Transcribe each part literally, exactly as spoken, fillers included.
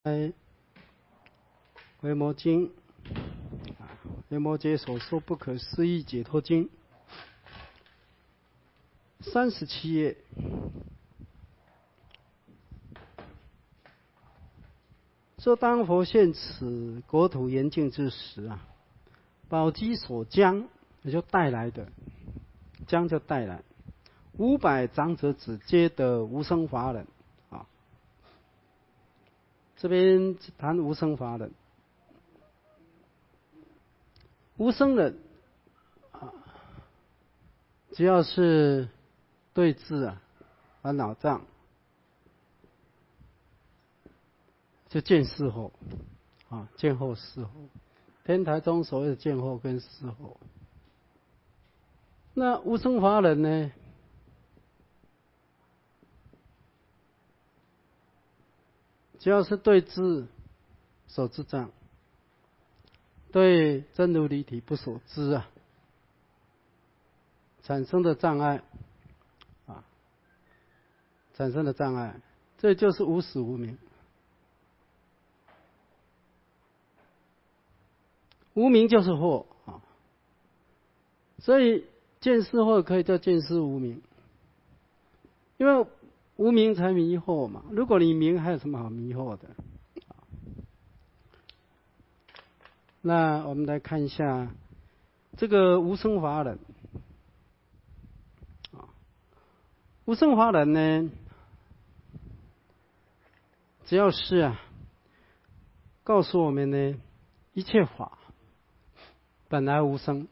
《维摩经》维摩诘所说不可思议解脱经三十七页，说当佛现此国土严净之时啊，宝积所将，也就带来的，将就带来五百长者子皆得无生法忍啊。这边谈无生法忍，无生忍啊，只要是对治啊烦恼障，就见事后啊，见后事后。天台中所谓的见后跟事后，那无生法忍呢？只要是对治所知障，对真如离体不所知啊，产生的障碍啊，产生的障碍，这就是无始无明。无明就是惑啊，所以见思惑可以叫见思无明，因为无明才迷惑嘛。如果你明，还有什么好迷惑的？那我们来看一下这个无生法忍啊，无生法忍呢，只要是啊，告诉我们呢，一切法本来无生，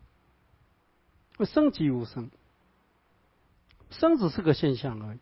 生即无生，生只是个现象而已，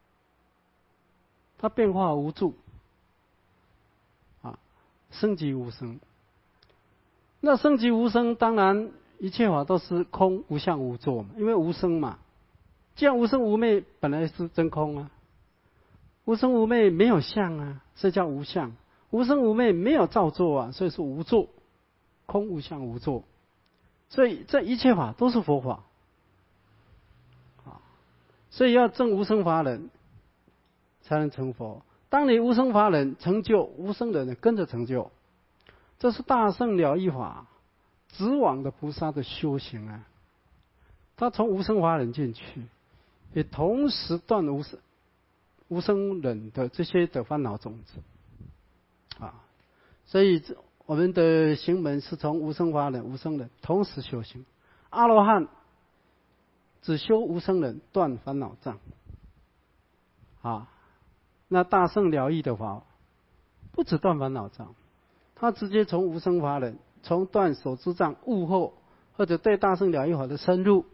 它变化无助啊，生即无生。那生即无生，当然一切法都是空无相无作嘛，因为无生嘛。既然无生无昧，本来是真空啊。无生无昧没有相啊，所以叫无相。无生无昧没有造作啊，所以是无作。空无相无作，所以这一切法都是佛法啊。所以要证无生法忍，才能成佛。当你无生法忍成就，无生忍跟着成就。这是大乘了义法直往的菩萨的修行啊，他从无生法忍进去，也同时断无生无生忍的这些的烦恼种子啊，所以我们的行门是从无生法忍、无生忍同时修行。阿罗汉只修无生忍，断烦恼障啊。那大乘了义的法不只断烦恼障，他直接从无生法忍，从断所知障悟后，或者对大乘了义法的深入，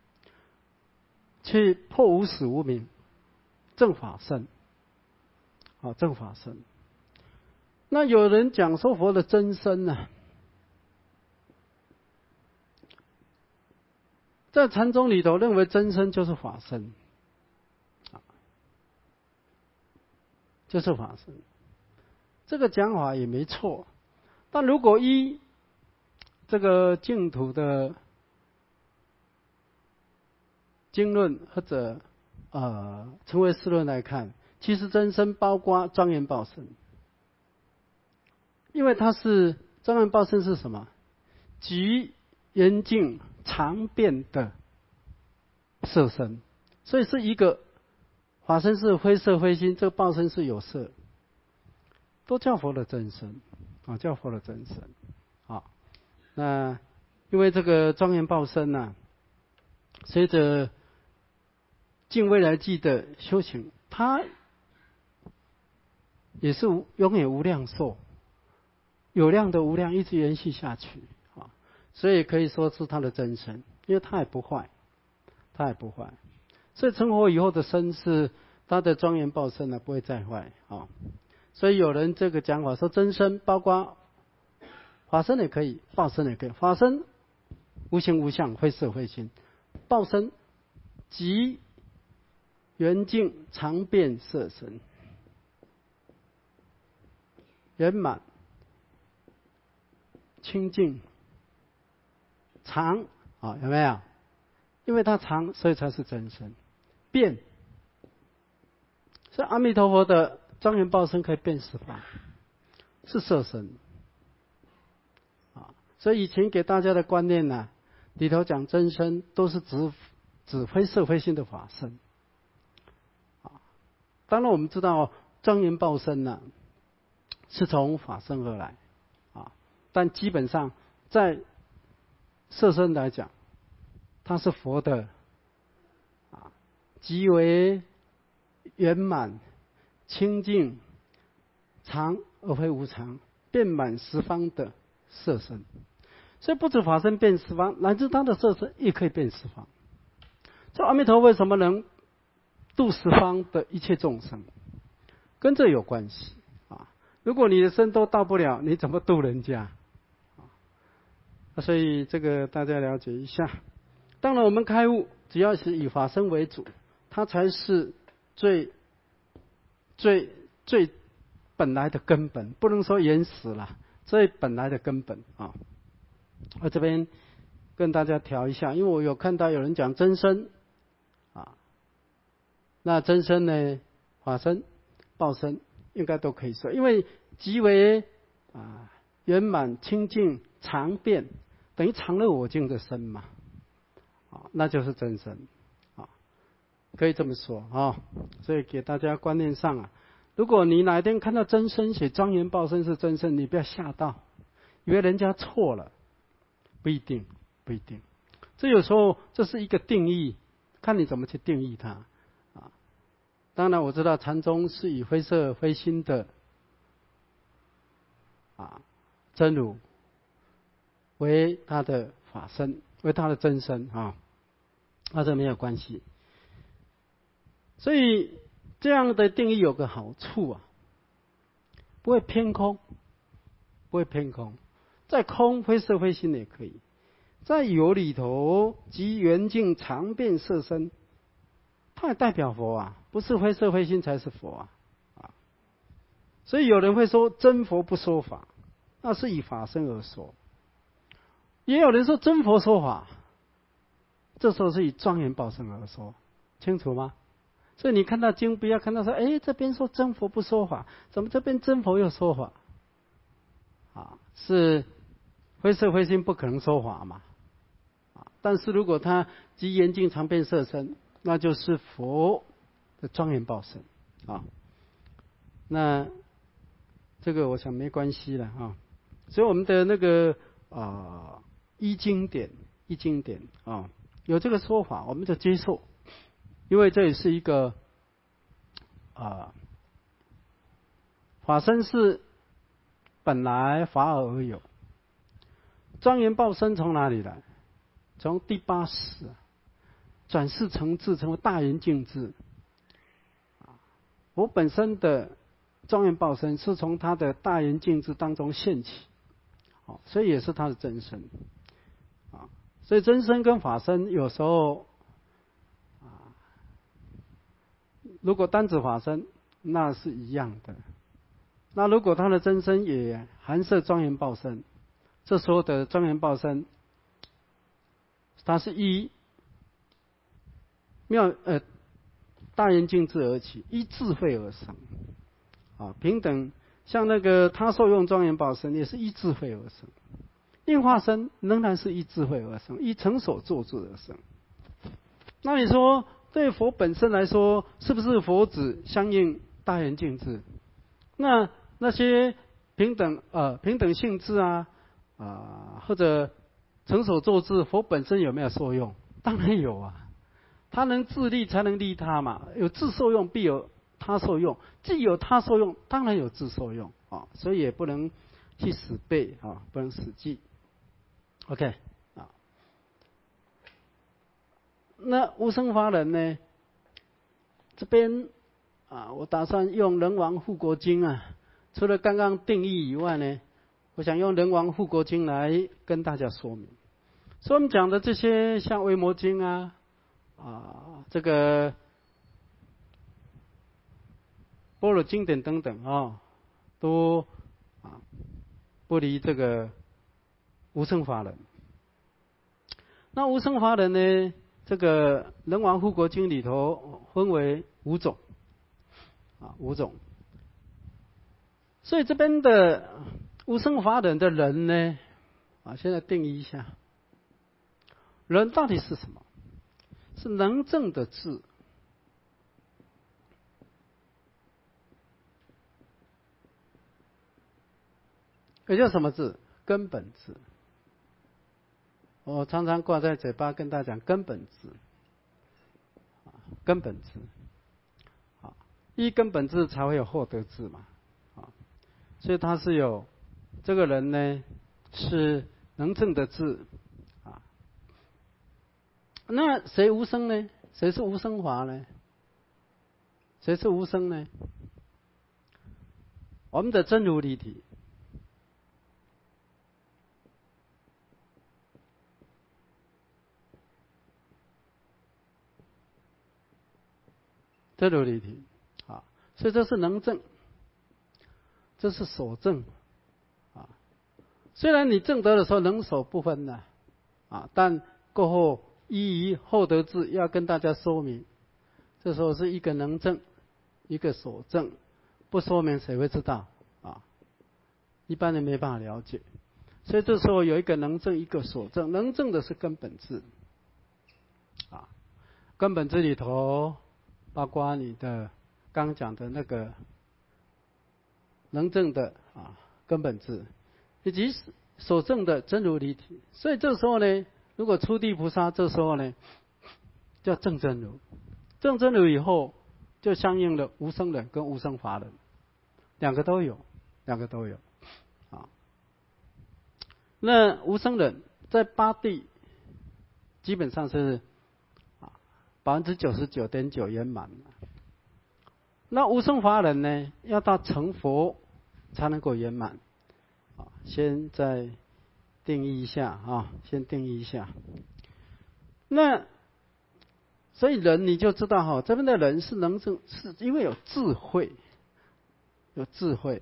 去破无始无明，正法身，啊，正法身。那有人讲说佛的真身呢、啊，在禅宗里头认为真身就是法身，啊，就是法身。这个讲法也没错，但如果依这个净土的经论或者呃成唯识论来看，其实真身包括庄严报身，因为它是庄严报身是什么？极严净常变的色身，所以是一个法身是非色非心，这个报身是有色，都叫佛的真身啊，叫佛的真身啊。那因为这个庄严报身呢、啊，随着尽未来际的修行，它也是无永远无量寿，有量的无量一直延续下去啊，所以可以说是它的真身，因为它也不坏，它也不坏，所以成佛以后的身是它的庄严报身呢，不会再坏啊。所以有人这个讲法说，真身包括法身也可以，报身也可以。法身无形无相，非色非心；报身即圆净常变色身，圆满清净常啊，有没有？因为它常，所以才是真身。变，所以阿弥陀佛的庄严报身可以变十方，是色身啊。所以以前给大家的观念呢、啊，里头讲真身都是指指非色非心的法身啊。当然我们知道庄严报身呢、啊，是从法身而来啊，但基本上在色身来讲，它是佛的啊，极为圆满、清净、常而非无常、遍满十方的色身。所以不止法身变十方，乃至他的色身也可以变十方。这阿弥陀为什么能度十方的一切众生，跟这有关系啊。如果你的身都到不了，你怎么度人家？啊，所以这个大家了解一下。当然我们开悟，只要是以法身为主，它才是最最最本来的根本，不能说原始了，最本来的根本啊。我这边跟大家调一下，因为我有看到有人讲真身啊，那真身呢，法身、报身应该都可以说，因为极为啊圆满、清净、常变，等于常乐我净的身嘛，啊，那就是真身啊，可以这么说啊。所以给大家观念上啊，如果你哪一天看到真身写庄严报身是真身，你不要吓到，以为人家错了。不一定，不一定。这有时候这是一个定义，看你怎么去定义它啊。当然我知道禅宗是以非色非心的啊真如为他的法身，为他的真身啊，那这没有关系。所以这样的定义有个好处啊，不会偏空，不会偏空。在空非色非心也可以，在有里头即圆净常变色身，它也代表佛啊，不是非色非心才是佛啊啊！所以有人会说真佛不说法，那是以法身而说；也有人说真佛说法，这时候是以庄严报身而说，清楚吗？所以你看到经，不要看到说，哎，这边说真佛不说法，怎么这边真佛又说法？啊，是非色非心不可能说法嘛，啊，但是如果他即圆净常变色身，那就是佛的庄严报身啊。那这个我想没关系了啊。所以我们的那个啊依经典依经典啊有这个说法，我们就接受，因为这也是一个啊法身是本来法尔而有。庄严报身从哪里来？从第八识转世成智，成为大圆净智。我本身的庄严报身是从他的大圆净智当中现起，所以也是他的真身。所以真身跟法身有时候，如果单指法身，那是一样的。那如果他的真身也含摄庄严报身，这时候的庄严报身，它是依妙呃大圆净智而起，依智慧而生啊，平等。像那个他受用庄严报身，也是依智慧而生；应化身仍然是依智慧而生，依成所作智而生。那你说对佛本身来说，是不是佛子相应大圆净智？那那些平等呃平等性质啊啊、呃、或者成所作智，佛本身有没有受用？当然有啊，他能自利才能利他嘛，有自受用必有他受用，既有他受用，当然有自受用啊，所以也不能去死背啊，不能死记。OK 啊，那无生法忍呢？这边啊，我打算用《人王护国经》啊，除了刚刚定义以外呢，我想用《人王护国经》来跟大家说明。所以我们讲的这些像《维摩经》啊，啊，这个般若经典等等啊，都啊不离这个无生法忍。那无生法忍呢，这个《人王护国经》里头分为五种啊，五种。 所以这边的无生法忍的人呢，啊，现在定义一下，人到底是什么？是能证的智。也就是什么字？根本字。我常常挂在嘴巴跟大家讲根本字，根本字，啊，依根本字才会有获得字嘛，啊，所以他是有这个人呢是能证的字，啊，那谁无生呢？谁是无生法呢？谁是无生呢？我们的真如离体。真如离体，啊，所以这是能证，这是所证，啊，虽然你证得的时候能所不分的，啊，但过后依于后得智要跟大家说明，这时候是一个能证，一个所证，不说明谁会知道啊？一般人没办法了解，所以这时候有一个能证，一个所证，能证的是根本智，啊，根本智里头。包括你的刚讲的那个能证的啊根本智，以及所证的真如离体。所以这时候呢，如果初地菩萨这时候呢叫证真如，证真如以后就相应的无生忍跟无生法忍，两个都有，两个都有啊。那无生忍在八地基本上是百分之九十九点九圆满。那无生法忍呢，要到成佛才能够圆满。啊，先再定义一下啊，先定义一下。那所以人你就知道哈，这边的人是能证，是因为有智慧，有智慧。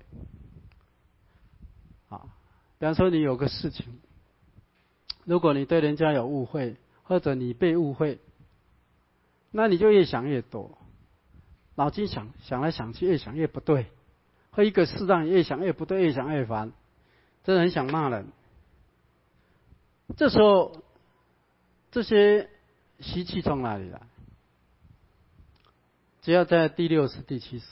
啊，比方说你有个事情，如果你对人家有误会，或者你被误会。那你就越想越多，脑筋想想来想去，越想越不对，和一个事让越想越不对，越想越烦，真的很想骂人。这时候，这些习气从哪里来？只要在第六识、第七识，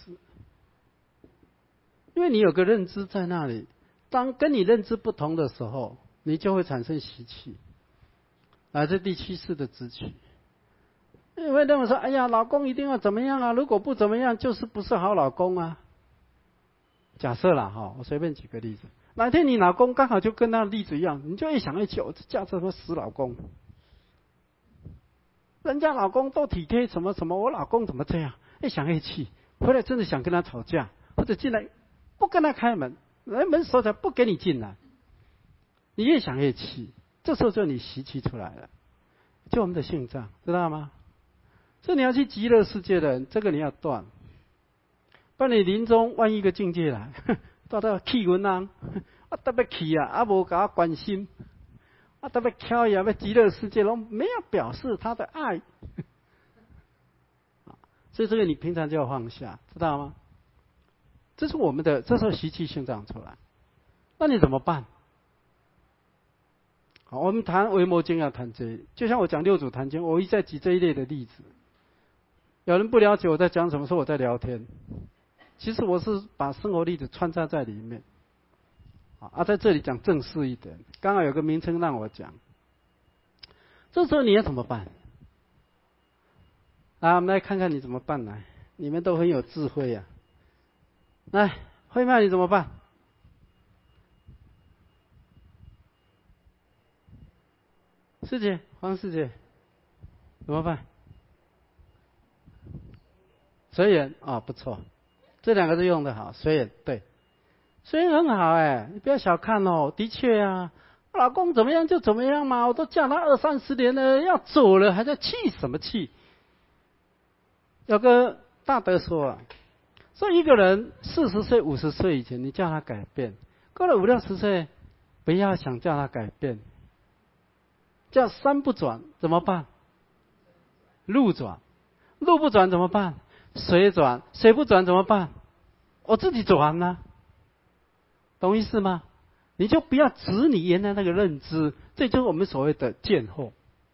因为你有个认知在那里，当跟你认知不同的时候，你就会产生习气，来自第七识的执取。因为认为说，哎呀，老公一定要怎么样啊？如果不怎么样，就是不是好老公啊。假设啦哈，我随便举个例子，哪天你老公刚好就跟那例子一样，你就一想一起，我嫁这个死老公，人家老公都体贴什么什么，我老公怎么这样？一想一气，回来真的想跟他吵架，或者进来不跟他开门，人门锁着不给你进来，你越想越气，这时候就你习气出来了，就我们的性障，知道吗？所以你要去极乐世界的人，这个你要断。不然你临终万一一个境界来，到到气阮人，我特别气啊，啊无给我关心，我特别挑呀，要极乐世界拢没有表示他的爱。所以这个你平常就要放下，知道吗？这是我们的，这时候习气性长出来，那你怎么办？好，我们谈维摩经要谈这一，就像我讲六祖坛经，我一再举这一类的例子。有人不了解我在讲什么，说我在聊天，其实我是把生活例子穿插在里面。啊，在这里讲正式一点，刚好有个名称让我讲。这时候你要怎么办？啊，我们来看看你怎么办来，你们都很有智慧呀、啊。来，慧曼你怎么办？师姐，黄师姐，怎么办？随缘啊、哦，不错，这两个字用得好，随缘对，随缘很好哎，你不要小看哦，的确啊，老公怎么样就怎么样嘛，我都嫁他二三十年了，要走了还在气什么气？有个大德说啊，说一个人四十岁、五十岁以前，你叫他改变，过了五六十岁，不要想叫他改变，叫山不转怎么办？路转，路不转怎么办？水转，水不转怎么办？我自己转呢、啊。 懂意思吗？你就不要执你原来那个认知，这就是我们所谓的见惑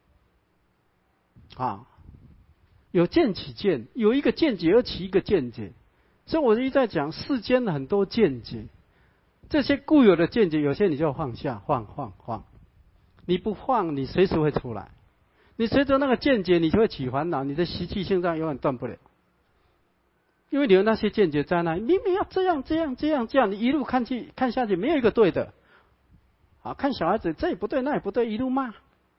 啊。有见起见，有一个见解而起一个见解，所以我一直在讲世间的很多见解，这些固有的见解，有些你就放下，放放放，你不放，你随时会出来。你随着那个见解，你就会起烦恼，你的习气性上永远断不了。因为你有那些见解在那，明明要这样这样这样这样，你一路看去看下去，没有一个对的。啊，看小孩子这也不对那也不对，一路骂。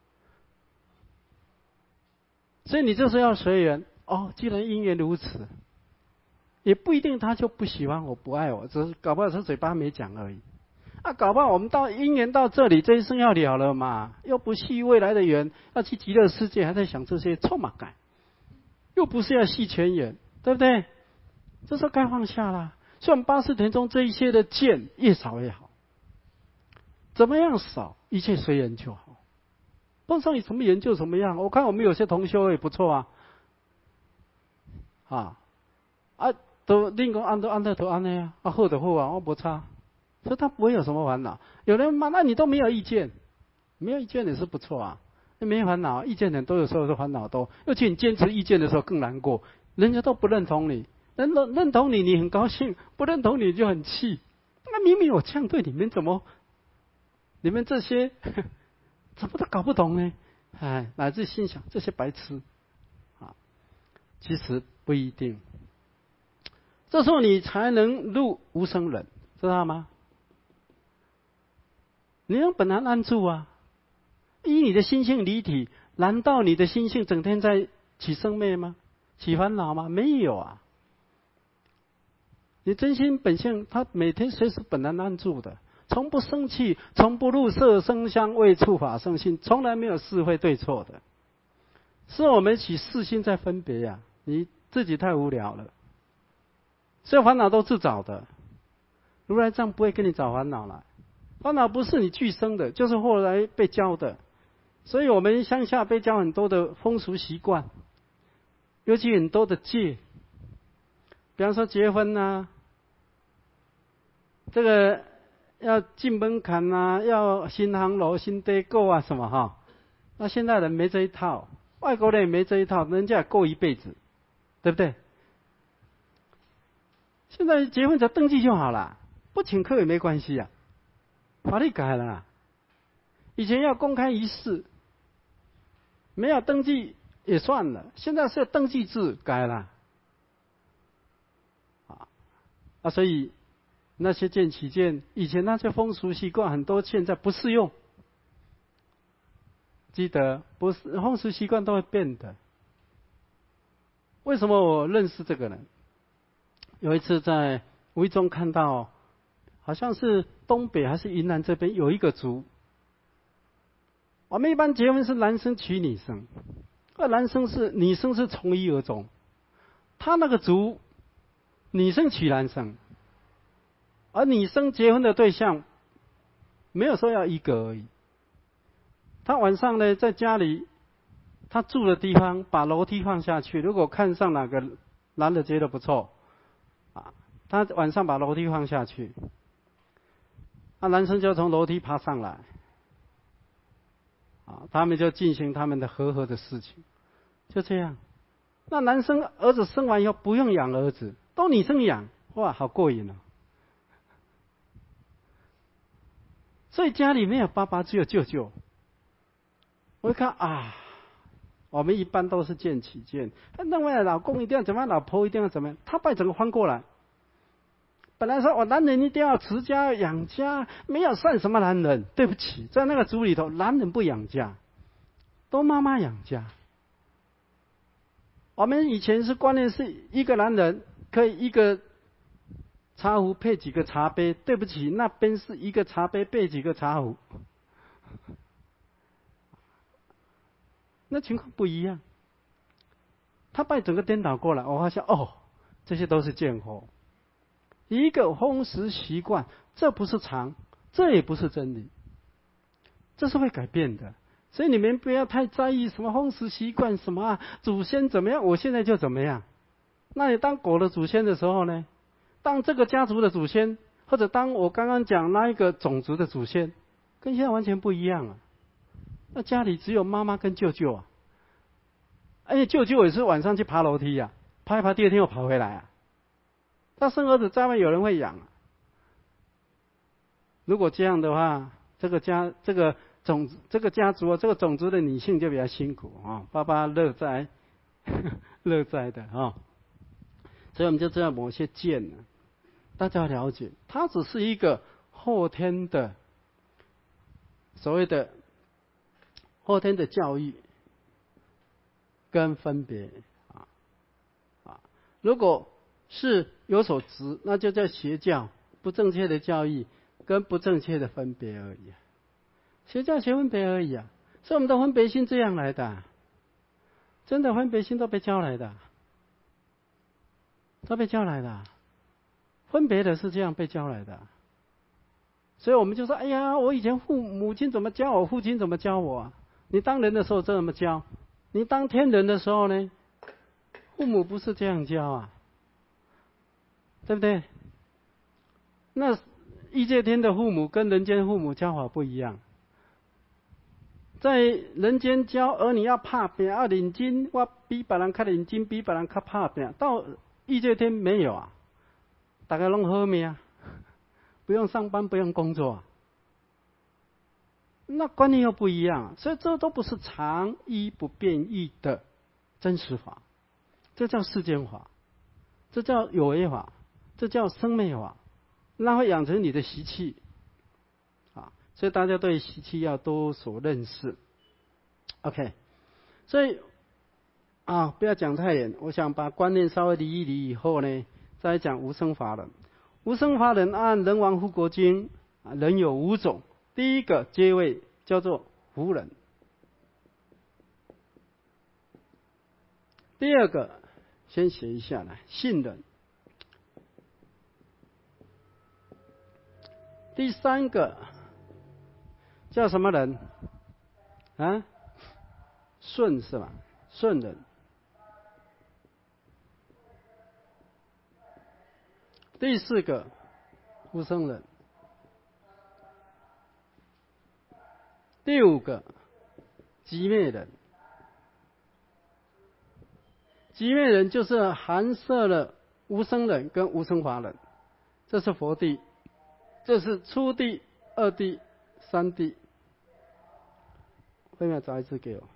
所以你就是要随缘哦。既然因缘如此，也不一定他就不喜欢我不爱我，只是搞不好是嘴巴没讲而已。啊，搞不好我们到因缘到这里，这一生要了了嘛，又不系未来的缘，要去极乐世界，还在想这些臭马感，又不是要系全缘，对不对？这时候该放下啦。所以我们八识田中这一些的见越少越好，怎么样少，一切随缘就好。碰上你什么缘就什么样。我看我们有些同修也不错啊，啊啊，都另个按都按得都按那样，啊好的好啊，我不差，所以他不会有什么烦恼。有人骂，那你都没有意见，没有意见也是不错啊，没烦恼，意见很多，有时候是烦恼多，尤其你坚持意见的时候更难过，人家都不认同你，人认认同你你很高兴，不认同你就很气。那明明我这样对你们，怎么你们这些怎么都搞不懂呢？哎，乃至心想这些白痴啊，其实不一定。这时候你才能入无生忍，知道吗？你能本来安住啊，依你的心性离体，难道你的心性整天在起生灭吗？起烦恼吗？没有啊。你真心本性，它每天随时本来安住的，从不生气，从不入色声香味触法生心，从来没有是非对错的。是我们起四心在分别呀、啊，你自己太无聊了，所有烦恼都自找的。如来藏不会跟你找烦恼来，烦恼不是你俱生的，就是后来被教的。所以我们乡下被教很多的风俗习惯，尤其很多的戒，比方说结婚啊，这个要进门槛啊，要新行楼、新地购啊什么哈。那现在人没这一套，外国人也没这一套，人家也过一辈子，对不对？现在结婚只要登记就好了，不请客也没关系啊，法律改了啦。以前要公开仪式，没有登记也算了，现在是登记制改了，啊啊，所以那些见起见，以前那些风俗习惯很多，现在不适用。记得，不是风俗习惯都会变的。为什么我认识这个人？有一次在无意中看到，好像是东北还是云南这边有一个族，我们一般结婚是男生娶女生，而男生是女生是从一而终。他那个族，女生娶男生，而女生结婚的对象没有说要一个而已。他晚上呢在家里，他住的地方把楼梯放下去，如果看上哪个男的觉得不错，啊，他晚上把楼梯放下去，那男生就从楼梯爬上来，啊，他们就进行他们的和合的事情，就这样。那男生儿子生完以后不用养儿子，都女生养，哇，好过瘾哦。所以家里没有爸爸，只有舅舅。我一看啊，我们一般都是见起见，认为老公一定要怎么样，老婆一定要怎么样，他把整个翻过来。本来说我男人一定要持家养家，没有算什么男人。对不起，在那个族里头，男人不养家，都妈妈养家。我们以前是观念是一个男人可以一个茶壶配几个茶杯，对不起，那边是一个茶杯配几个茶壶。那情况不一样，他把整个颠倒过来，我发现哦，这些都是见惑，一个风俗习惯，这不是常，这也不是真理，这是会改变的。所以你们不要太在意什么风俗习惯，什么、啊、祖先怎么样，我现在就怎么样。那你当狗的祖先的时候呢？当这个家族的祖先， 或者当我刚刚讲那一个种族的祖先，跟现在完全不一样啊。那家里只有妈妈跟舅舅啊，而且舅舅也是晚上去爬楼梯啊，爬一爬，第二天又跑回来啊。他生儿子在外有人会养啊。如果这样的话，这个家这个种这个家族啊，这个种族的女性就比较辛苦啊，爸爸乐哉乐哉的啊。所以我们就知道某些剑呢，大家要了解，它只是一个后天的所谓的后天的教育跟分别啊啊，如果是有所执，那就叫邪教，不正确的教育跟不正确的分别而已。邪教学分别而已啊，所以我们的分别心这样来的、啊，真的分别心都被教来的、啊，都被教来的、啊，分别的是这样被教来的、啊。所以我们就说，哎呀，我以前父母亲怎么教我，父亲怎么教我啊？你当人的时候这么教，你当天人的时候呢？父母不是这样教啊，对不对？那异界天的父母跟人间父母教法不一样。在人间教儿女要拍拼，要认真，我比别人较认真，比别人较拍拼。到异界天没有啊，大家拢好命，不用上班，不用工作。那观念又不一样，所以这都不是常依不变异的真实法，这叫世间法，这叫有为法，这叫生灭法，那会养成你的习气啊。所以大家对习气要多所认识。OK， 所以啊，不要讲太远，我想把观念稍微理一理以后呢，再讲无生法忍。无生法忍按《人王护国经》啊，人有五种。第一个阶位叫做胡忍，第二个先写一下来，信忍，第三个叫什么人啊？顺是吧？顺忍，第四个无生忍，第五个寂灭忍。寂灭忍就是含摄了无生忍跟无生法忍，这是佛地，这是初地、二地、三地。后面找一支给我。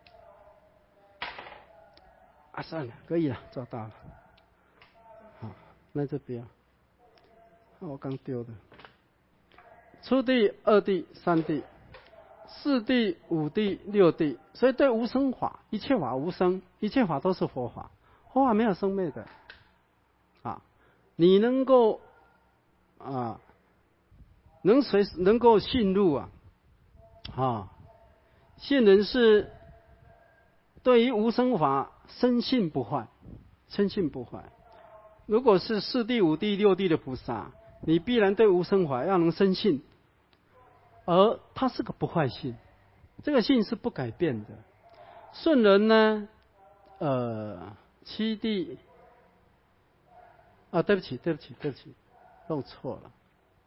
啊，算了，可以了，找到了。好，那就不要。我刚丢的。初地、二地、三地、四地、五地、六地，所以对无生法，一切法无生，一切法都是佛法，佛法没有生灭的。啊，你能够啊，能随能够信入啊，啊，信人是对于无生法深信不坏，深信不坏。如果是四地、五地、六地的菩萨，你必然对无生法要能深信，而它是个不坏信，这个信是不改变的。顺人呢，呃，七地，啊，对不起，对不起，对不起，弄错了，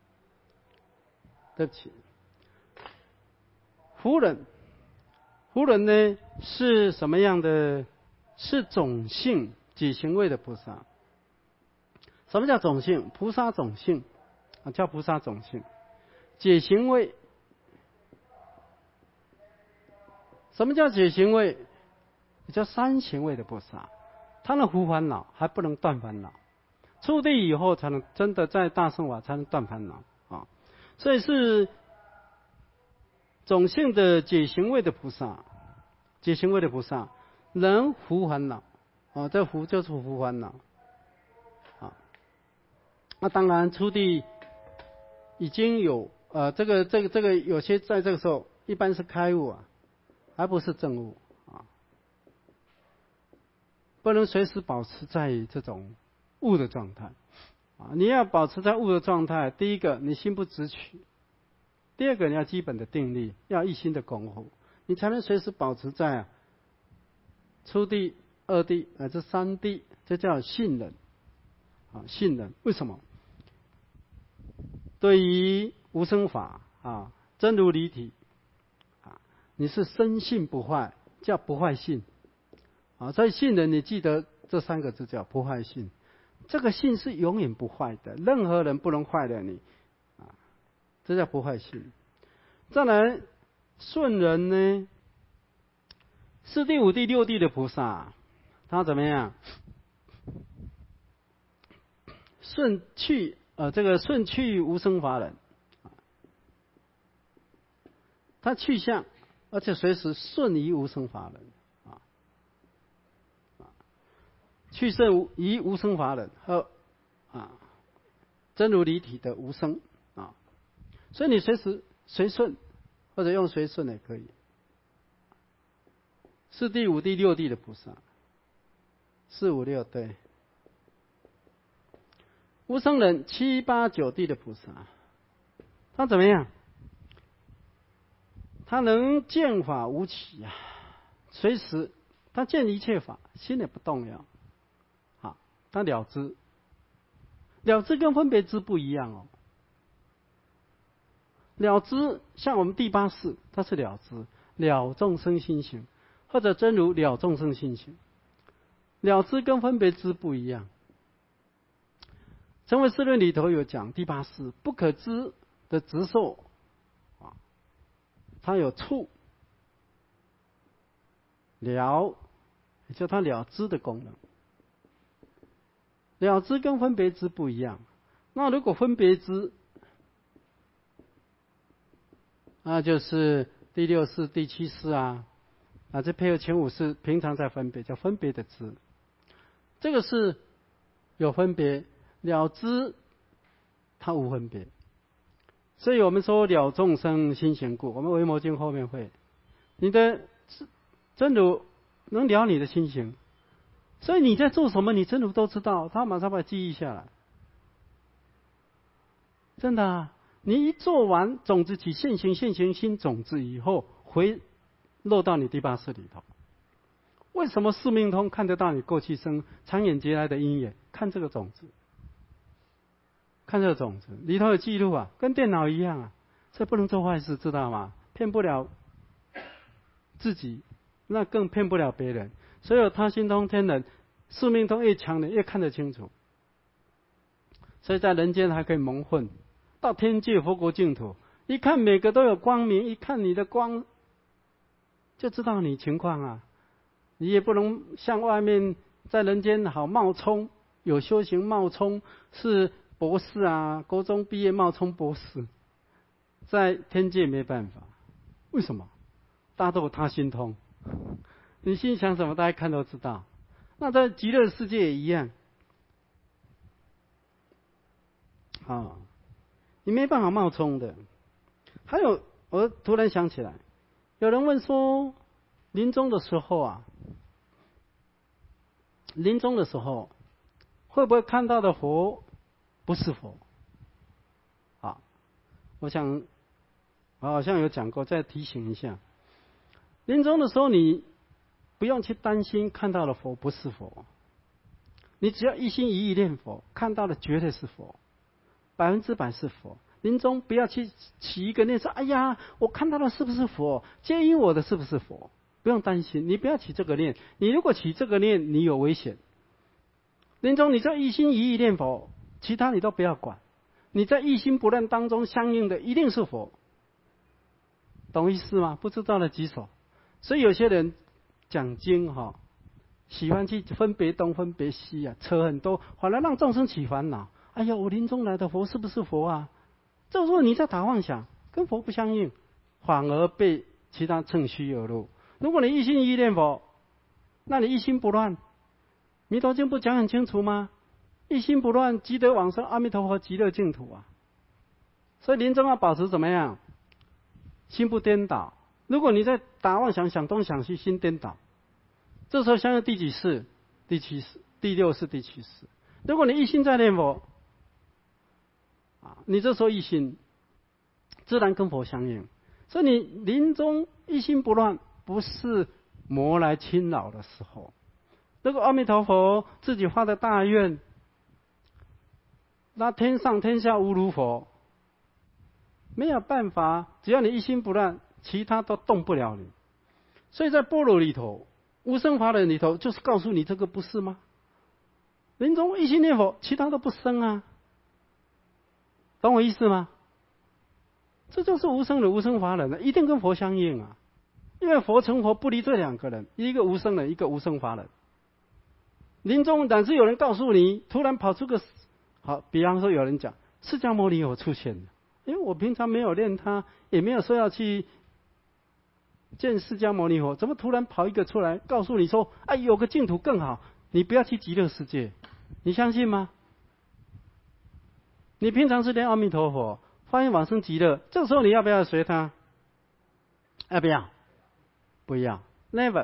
对不起。胡忍，胡忍呢是什么样的？是种性几行位的菩萨。什么叫种性？菩萨种性啊，叫菩萨种性。解行位，什么叫解行位？叫三行位的菩萨，他能除烦恼，还不能断烦恼。出地以后才能真的在大乘法才能断烦恼啊，所以是种性的解行位的菩萨，解行位的菩萨能除烦恼啊，这除就是除烦恼啊。那当然出地已经有呃，这个这个这个有些在这个时候一般是开悟啊，而不是证悟啊，不能随时保持在这种悟的状态啊。你要保持在悟的状态，第一个你心不直取，第二个你要基本的定力，要一心的功夫，你才能随时保持在啊初地、二地乃至三地，这叫信忍啊，信忍。为什么？ 对于无生法啊，真如离体啊，你是深信不坏，叫不坏信啊。所以信人，你记得这三个字叫不坏信。这个信是永远不坏的，任何人不能坏了你啊，这叫不坏信。再来顺人呢，是第五、第六地的菩萨，他怎么样？顺去呃，这个顺去无生法忍，他去向，而且随时顺于无生法忍啊，去胜于无生法忍和啊真如离体的无生啊，所以你随时随顺，或者用随顺也可以。是第五、第六地的菩萨，四五六对。无生忍七八九地的菩萨，他怎么样？他能见法无起啊，随时他见一切法，心也不动摇，啊，他了知。了知跟分别知不一样哦。了知像我们第八世，它是了知，了众生心行，或者真如了众生心行。了知跟分别知不一样。成唯识论里头有讲第八世不可知的执受啊，它有触了，也就它了知的功能。了知跟分别知不一样。那如果分别知，那就是第六世、第七世啊，啊，这配合前五世平常在分别，叫分别的知。这个是有分别，了知它无分别。所以我们说了众生心行故，我们维摩经后面会，你的真如能了你的心行，所以你在做什么，你真如都知道，他马上把它记忆下来。真的啊，你一做完种子起现行，现行心种子以后，回落到你第八识里头。为什么四命通看得到你过去生长远劫来的因缘？看这个种子，看这个种子里头有记录啊，跟电脑一样啊。所以不能做坏事，知道吗？骗不了自己，那更骗不了别人。所以有他心通天人，四命通越强的越看得清楚。所以在人间还可以蒙混，到天界佛国净土，一看每个都有光明，一看你的光，就知道你情况啊。你也不能像外面在人间好冒充，有修行冒充是博士啊，高中毕业冒充博士，在天界没办法。为什么？大家都有他心通，你心想什么，大家看都知道。那在极乐世界也一样，啊，你没办法冒充的。还有，我突然想起来，有人问说，临终的时候啊，临终的时候会不会看到的佛不是佛？啊，我想我好像有讲过，再提醒一下。临终的时候，你不用去担心看到的佛不是佛，你只要一心一意念佛，看到的绝对是佛，百分之百是佛。临终不要去起一个念说：“哎呀，我看到的是不是佛？接引我的是不是佛？”不用担心，你不要起这个念。你如果起这个念，你有危险。临终你就一心一意念佛，其他你都不要管。你在一心不乱当中，相应的一定是佛，懂意思吗？不知道的举手。所以有些人讲经哈、哦，喜欢去分别东分别西啊，扯很多，反而让众生起烦恼。哎呀，我临终来的佛是不是佛啊？这时候你在打妄想，跟佛不相应，反而被其他乘虚而入。如果你一心一意念佛，那你一心不乱，弥陀经不讲很清楚吗？一心不乱，即得往生阿弥陀佛极乐净土啊。所以临终要保持怎么样？心不颠倒。如果你在打妄想，想东想西，心颠倒，这时候相应第几世？第七世、第六世、第七世。如果你一心在念佛，啊，你这时候一心，自然跟佛相应。所以你临终一心不乱，不是魔来侵扰的时候。如果阿弥陀佛自己发的大愿，那天上天下无如佛， 没有办法，只要你一心不乱，其他都动不了你。所以在般若里头，无生法忍里头，就是告诉你这个不是吗？临终一心念佛，其他都不生啊，懂我意思吗？这就是无生忍、无生法忍的，一定跟佛相应啊。因为佛成佛不离这两个人，一个无生忍，一个无生法忍。临终但是有人告诉你，突然跑出个好，比方说有人讲释迦牟尼佛出现了，因为我平常没有念他，也没有说要去见释迦牟尼佛，怎么突然跑一个出来告诉你说，哎，有个净土更好，你不要去极乐世界，你相信吗？你平常是念阿弥陀佛，发愿往生极乐，这个时候你要不要随他？要不要？不要 ，never。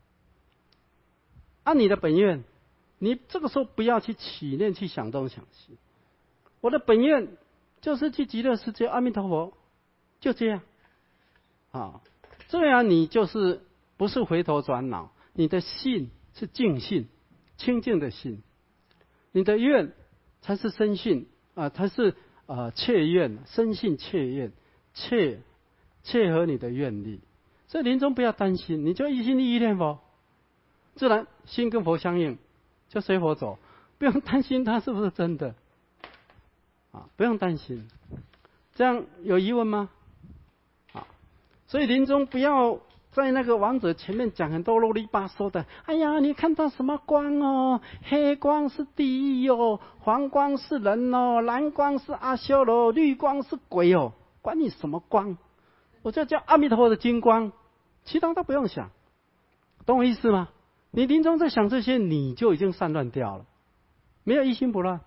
按你的本愿，你这个时候不要去起念，去想东想西。我的本愿就是去极乐世界，阿弥陀佛，就这样。啊，这样你就是不是回头转脑，你的信是净信，清净的信，你的愿才是深信啊，才是呃切愿，深信切愿，切切合你的愿力。所以临终不要担心，你就一心一意念佛，自然心跟佛相应，就随佛走，不用担心他是不是真的，啊，不用担心。这样有疑问吗？啊，所以临终不要在那个王者前面讲很多啰里吧嗦的。哎呀，你看到什么光哦？黑光是地狱哦，黄光是人哦，蓝光是阿修罗，绿光是鬼哦，管你什么光？我就叫阿弥陀佛的金光，其他都不用想，懂我意思吗？你临终在想这些，你就已经散乱掉了，没有一心不乱。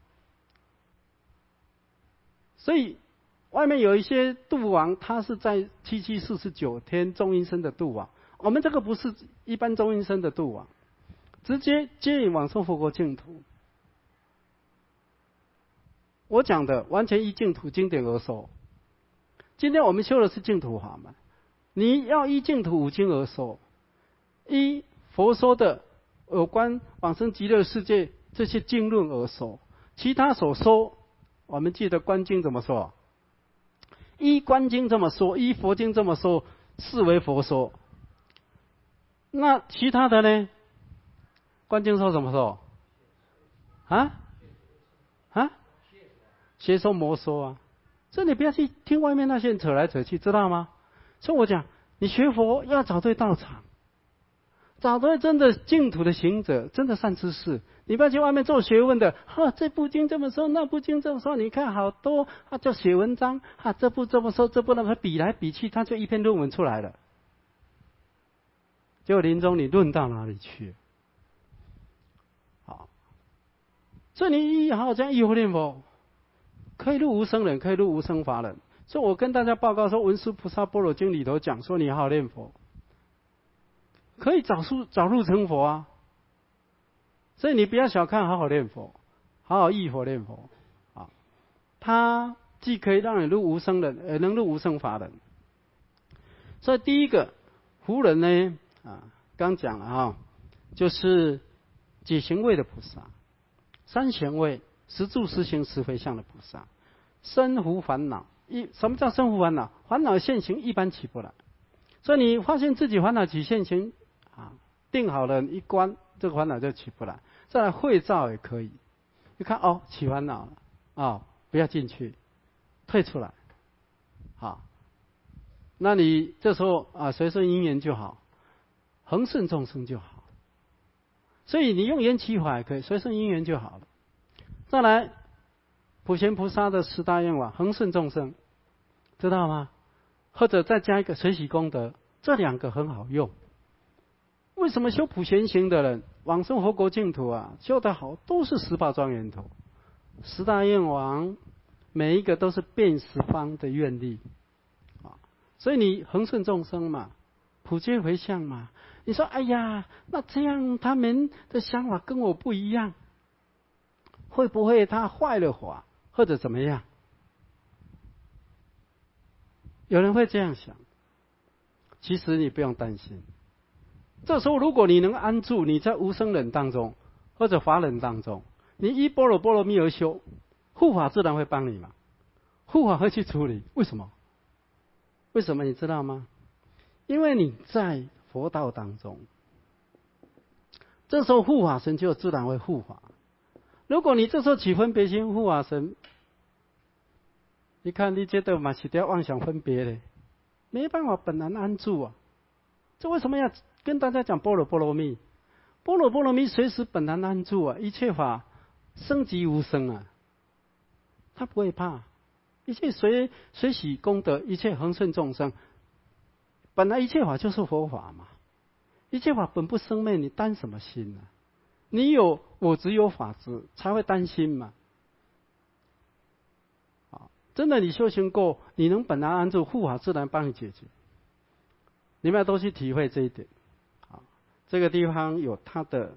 所以外面有一些度王，他是在七七四十九天中阴身的度王，我们这个不是一般中阴身的度王，直接接引往生佛国净土。我讲的完全依净土经典而说。今天我们修的是净土法门，你要依净土五经而说，依佛说的有关往生极乐世界这些经论而说，其他所说，我们记得观经怎么说？依观经这么说，依佛经这么说，视为佛说。那其他的呢？观经说怎么说？啊？啊？邪说魔说啊！所以你不要去听外面那些人扯来扯去，知道吗？所以我讲，你学佛要找对道场，找对真的净土的行者，真的善知识。你不要去外面做学问的，哈、啊，这部经这么说，那部经这么说，你看好多，他、啊、就写文章，哈、啊，这部这么说，这部那么比来比去，他就一篇论文出来了。结果临终你论到哪里去？好，所以你好好这样依佛念佛。可以入无生忍，可以入无生法忍。所以我跟大家报告说，文殊菩萨般若经里头讲说，你好好念佛，可以早入早入成佛啊。所以你不要小看好好念佛，好好依佛念佛啊。它既可以让你入无生忍，也能入无生法忍。所以第一个胡人呢，啊，刚讲了哈，就是解行位的菩萨，三贤位。实住实行实回向的菩萨，身无烦恼。一什么叫身无烦恼？烦恼现行一般起不来，所以你发现自己烦恼起现行啊，定好了一关，这个烦恼就起不来。再来会照也可以，你看哦起烦恼了啊、哦，不要进去，退出来，好，那你这时候啊随顺因缘就好，恒顺众生就好。所以你用缘起法也可以，随顺因缘就好了。再来，普贤菩萨的十大愿望，恒顺众生，知道吗？或者再加一个随喜功德，这两个很好用。为什么修普贤行的人往生佛国净土啊，修得好，都是十宝庄严土，十大愿王，每一个都是遍十方的愿力啊。所以你恒顺众生嘛，普皆回向嘛。你说，哎呀，那这样他们的想法跟我不一样。会不会他坏了法，或者怎么样？有人会这样想，其实你不用担心。这时候如果你能安住，你在无生忍当中，或者法忍当中，你依般若波罗蜜而修，护法自然会帮你嘛。 护法会去处理，为什么？为什么你知道吗？因为你在佛道当中，这时候护法神就自然会护法。如果你这时候起分别心，护法神，你看你觉得嘛是在妄想分别的，没办法本然安住啊。这为什么要跟大家讲般若波罗蜜？般若波罗蜜随时本然安住啊，一切法生即无生啊，他不会怕，一切随随喜功德，一切恒顺众生。本来一切法就是佛法嘛，一切法本不生灭，你担什么心呢、啊？你有我执有法执，才会担心嘛。啊，真的你修行过，你能本然安住，护法自然帮你解决。你们要都去体会这一点。啊，这个地方有它的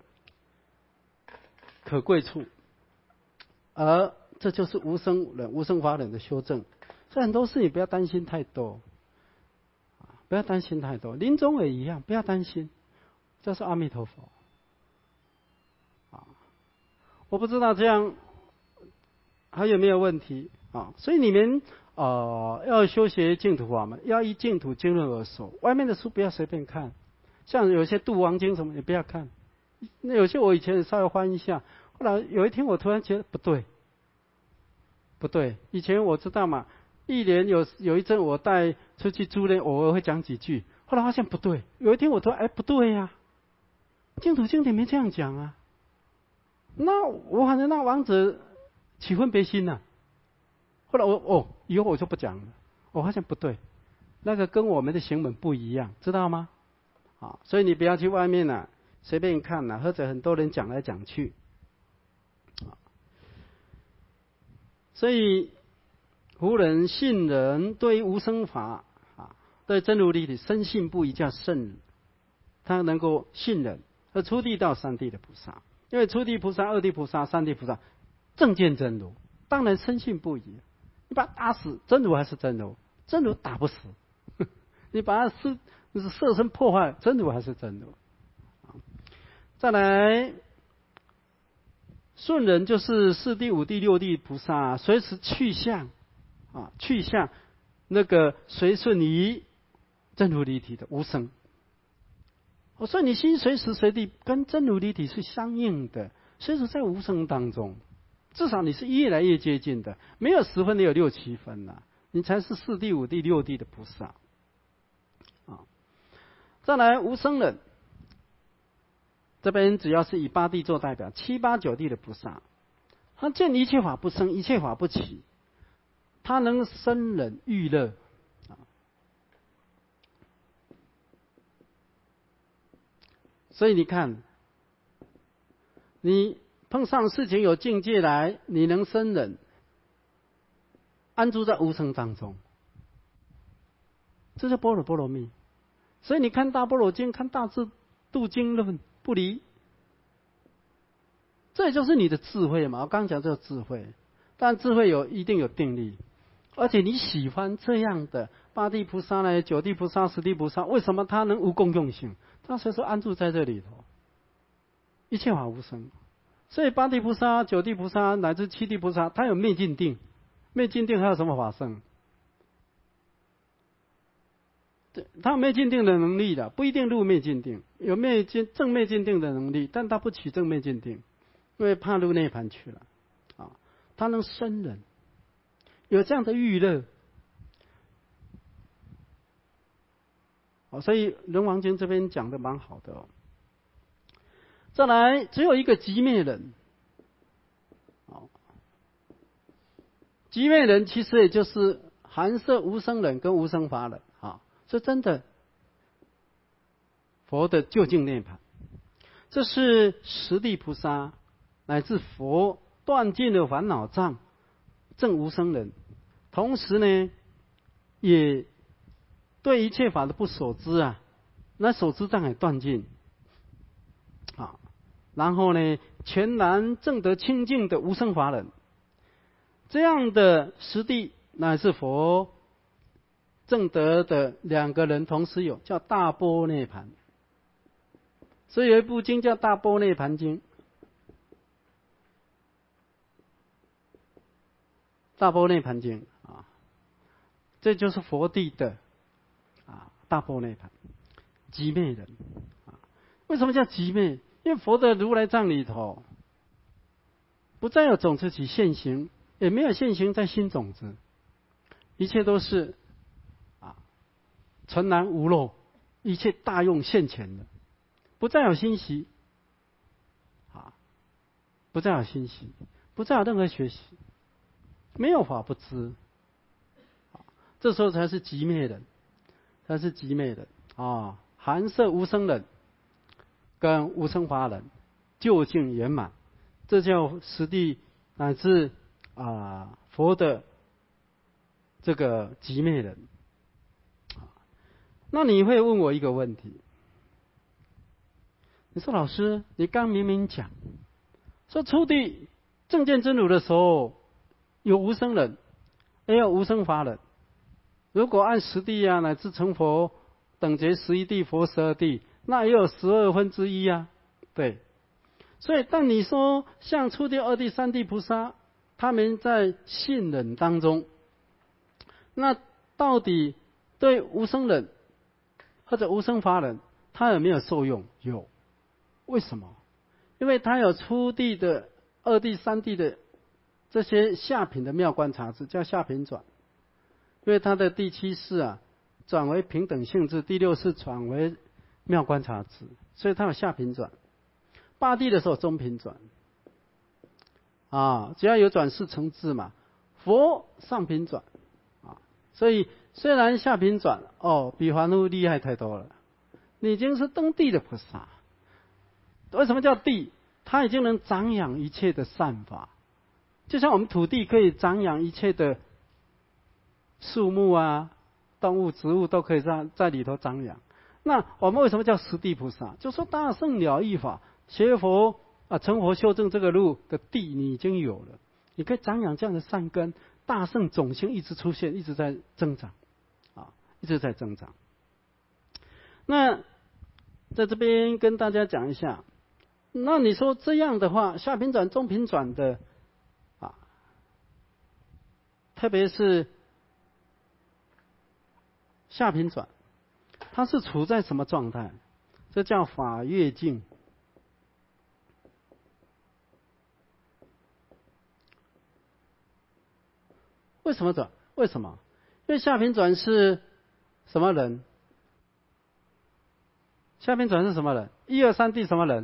可贵处，而这就是无生忍、无生法忍的修正。所以很多事你不要担心太多。不要担心太多，临终也一样，不要担心，这是阿弥陀佛。啊，我不知道这样还有没有问题啊？所以你们呃要修学净土法门，要依净土经论而说，外面的书不要随便看，像有些度王经什么也不要看。那有些我以前稍微翻一下，后来有一天我突然觉得不对，不对，以前我知道嘛。一年有有一阵我带出去住呢，偶尔会讲几句。后来发现不对，有一天我突然哎不对呀、啊，净土经典没这样讲啊。那我反正让王子起分别心呐、啊。后来我哦以后我就不讲了，我发现不对，那个跟我们的行本不一样，知道吗？啊，所以你不要去外面呐、啊、随便看呐、啊，或者很多人讲来讲去。啊，所以。胡人信人对于无生法啊，对真如立体深信不疑，叫圣人。他能够信人，而初地到三地的菩萨，因为初地菩萨、二地菩萨、三地菩萨正见真如，当然深信不疑。你把他打死，真如还是真如，真如打不死；你把他是色身破坏，真如还是真如。再来。顺人就是四地、五地、六地菩萨，随时去向。啊，去向那个随顺于真如离体的无生。我说你心随时随地跟真如离体是相应的，随时在无生当中，至少你是越来越接近的，没有十分，你有六七分了、啊，你才是四地、五地、六地的菩萨。啊，再来无生忍，这边只要是以八地做代表，七八九地的菩萨，他见一切法不生，一切法不起。他能生忍欲乐，所以你看，你碰上事情有境界来，你能生忍，安住在无生当中，这是般若波罗蜜。所以你看大般若经，看大智度经论，不离，这就是你的智慧嘛。我刚讲这个智慧，但智慧有一定有定力。而且你喜欢这样的八地菩萨呢，九地菩萨、十地菩萨，为什么他能无共用性？他随时安住在这里头，一切法无生。所以八地菩萨、九地菩萨乃至七地菩萨，他有灭尽定，灭尽定还有什么法生？他有灭尽定的能力的，不一定入灭尽定，有灭尽正灭尽定的能力，但他不取正灭尽定，因为怕入涅盘去了。啊，他能生忍。有这样的欲乐，所以《人王经》这边讲的蛮好的哦。再来，只有一个寂灭忍，寂灭忍其实也就是含摄无生忍跟无生法忍啊，这真的佛的究竟涅槃，这是十地菩萨乃至佛断尽了烦恼障，证无生忍。同时呢，也对一切法的不所知啊，那所知障也断尽啊。然后呢，全然证得清净的无生法忍，这样的实地乃是佛证得的两个人同时有，叫大般涅槃。所以有一部经叫《大般涅槃经》，大般涅槃经啊。 这就是佛地的啊大波涅盘，寂灭人啊。为什么叫寂灭？因为佛的如来藏里头，不再有种子起现行，也没有现行在新种子，一切都是啊纯然无漏，一切大用现前的，不再有欣喜啊，不再有欣喜，不再有任何学习，没有法不知。这时候才是寂灭人，才是寂灭人啊！含摄无生人跟无生法人究竟圆满，这叫实地乃至啊佛的这个寂灭人。那你会问我一个问题，你说老师，你刚明明讲说初地正见真如的时候有无生人，也有无生法人。如果按十地啊，乃至成佛等觉十一地、佛十二地，那也有十二分之一啊，对。所以，但你说像初地、二地、三地菩萨，他们在信忍当中，那到底对无生忍或者无生法忍，他有没有受用？有。为什么？因为他有初地的、二地、三地的这些下品的妙观察智，叫下品转。因为他的第七世啊，转为平等性质，第六世转为妙观察智，所以他有下品转。八地的时候中品转，啊，只要有转世成智嘛，佛上品转，啊，所以虽然下品转哦，比凡夫厉害太多了，你已经是登地的菩萨。为什么叫地？他已经能长养一切的善法，就像我们土地可以长养一切的树木啊、动物、植物都可以在在里头长养。那我们为什么叫十地菩萨？就说大圣了义法，学佛啊，成佛修正这个路的地你已经有了，你可以长养这样的善根，大圣种性一直出现，一直在增长，啊，一直在增长。那在这边跟大家讲一下，那你说这样的话，下品转、中品转的啊，特别是下品转，它是处在什么状态？这叫法跃境。为什么转？为什么？因为下品转是什么人？下品转是什么人？一二三地什么人？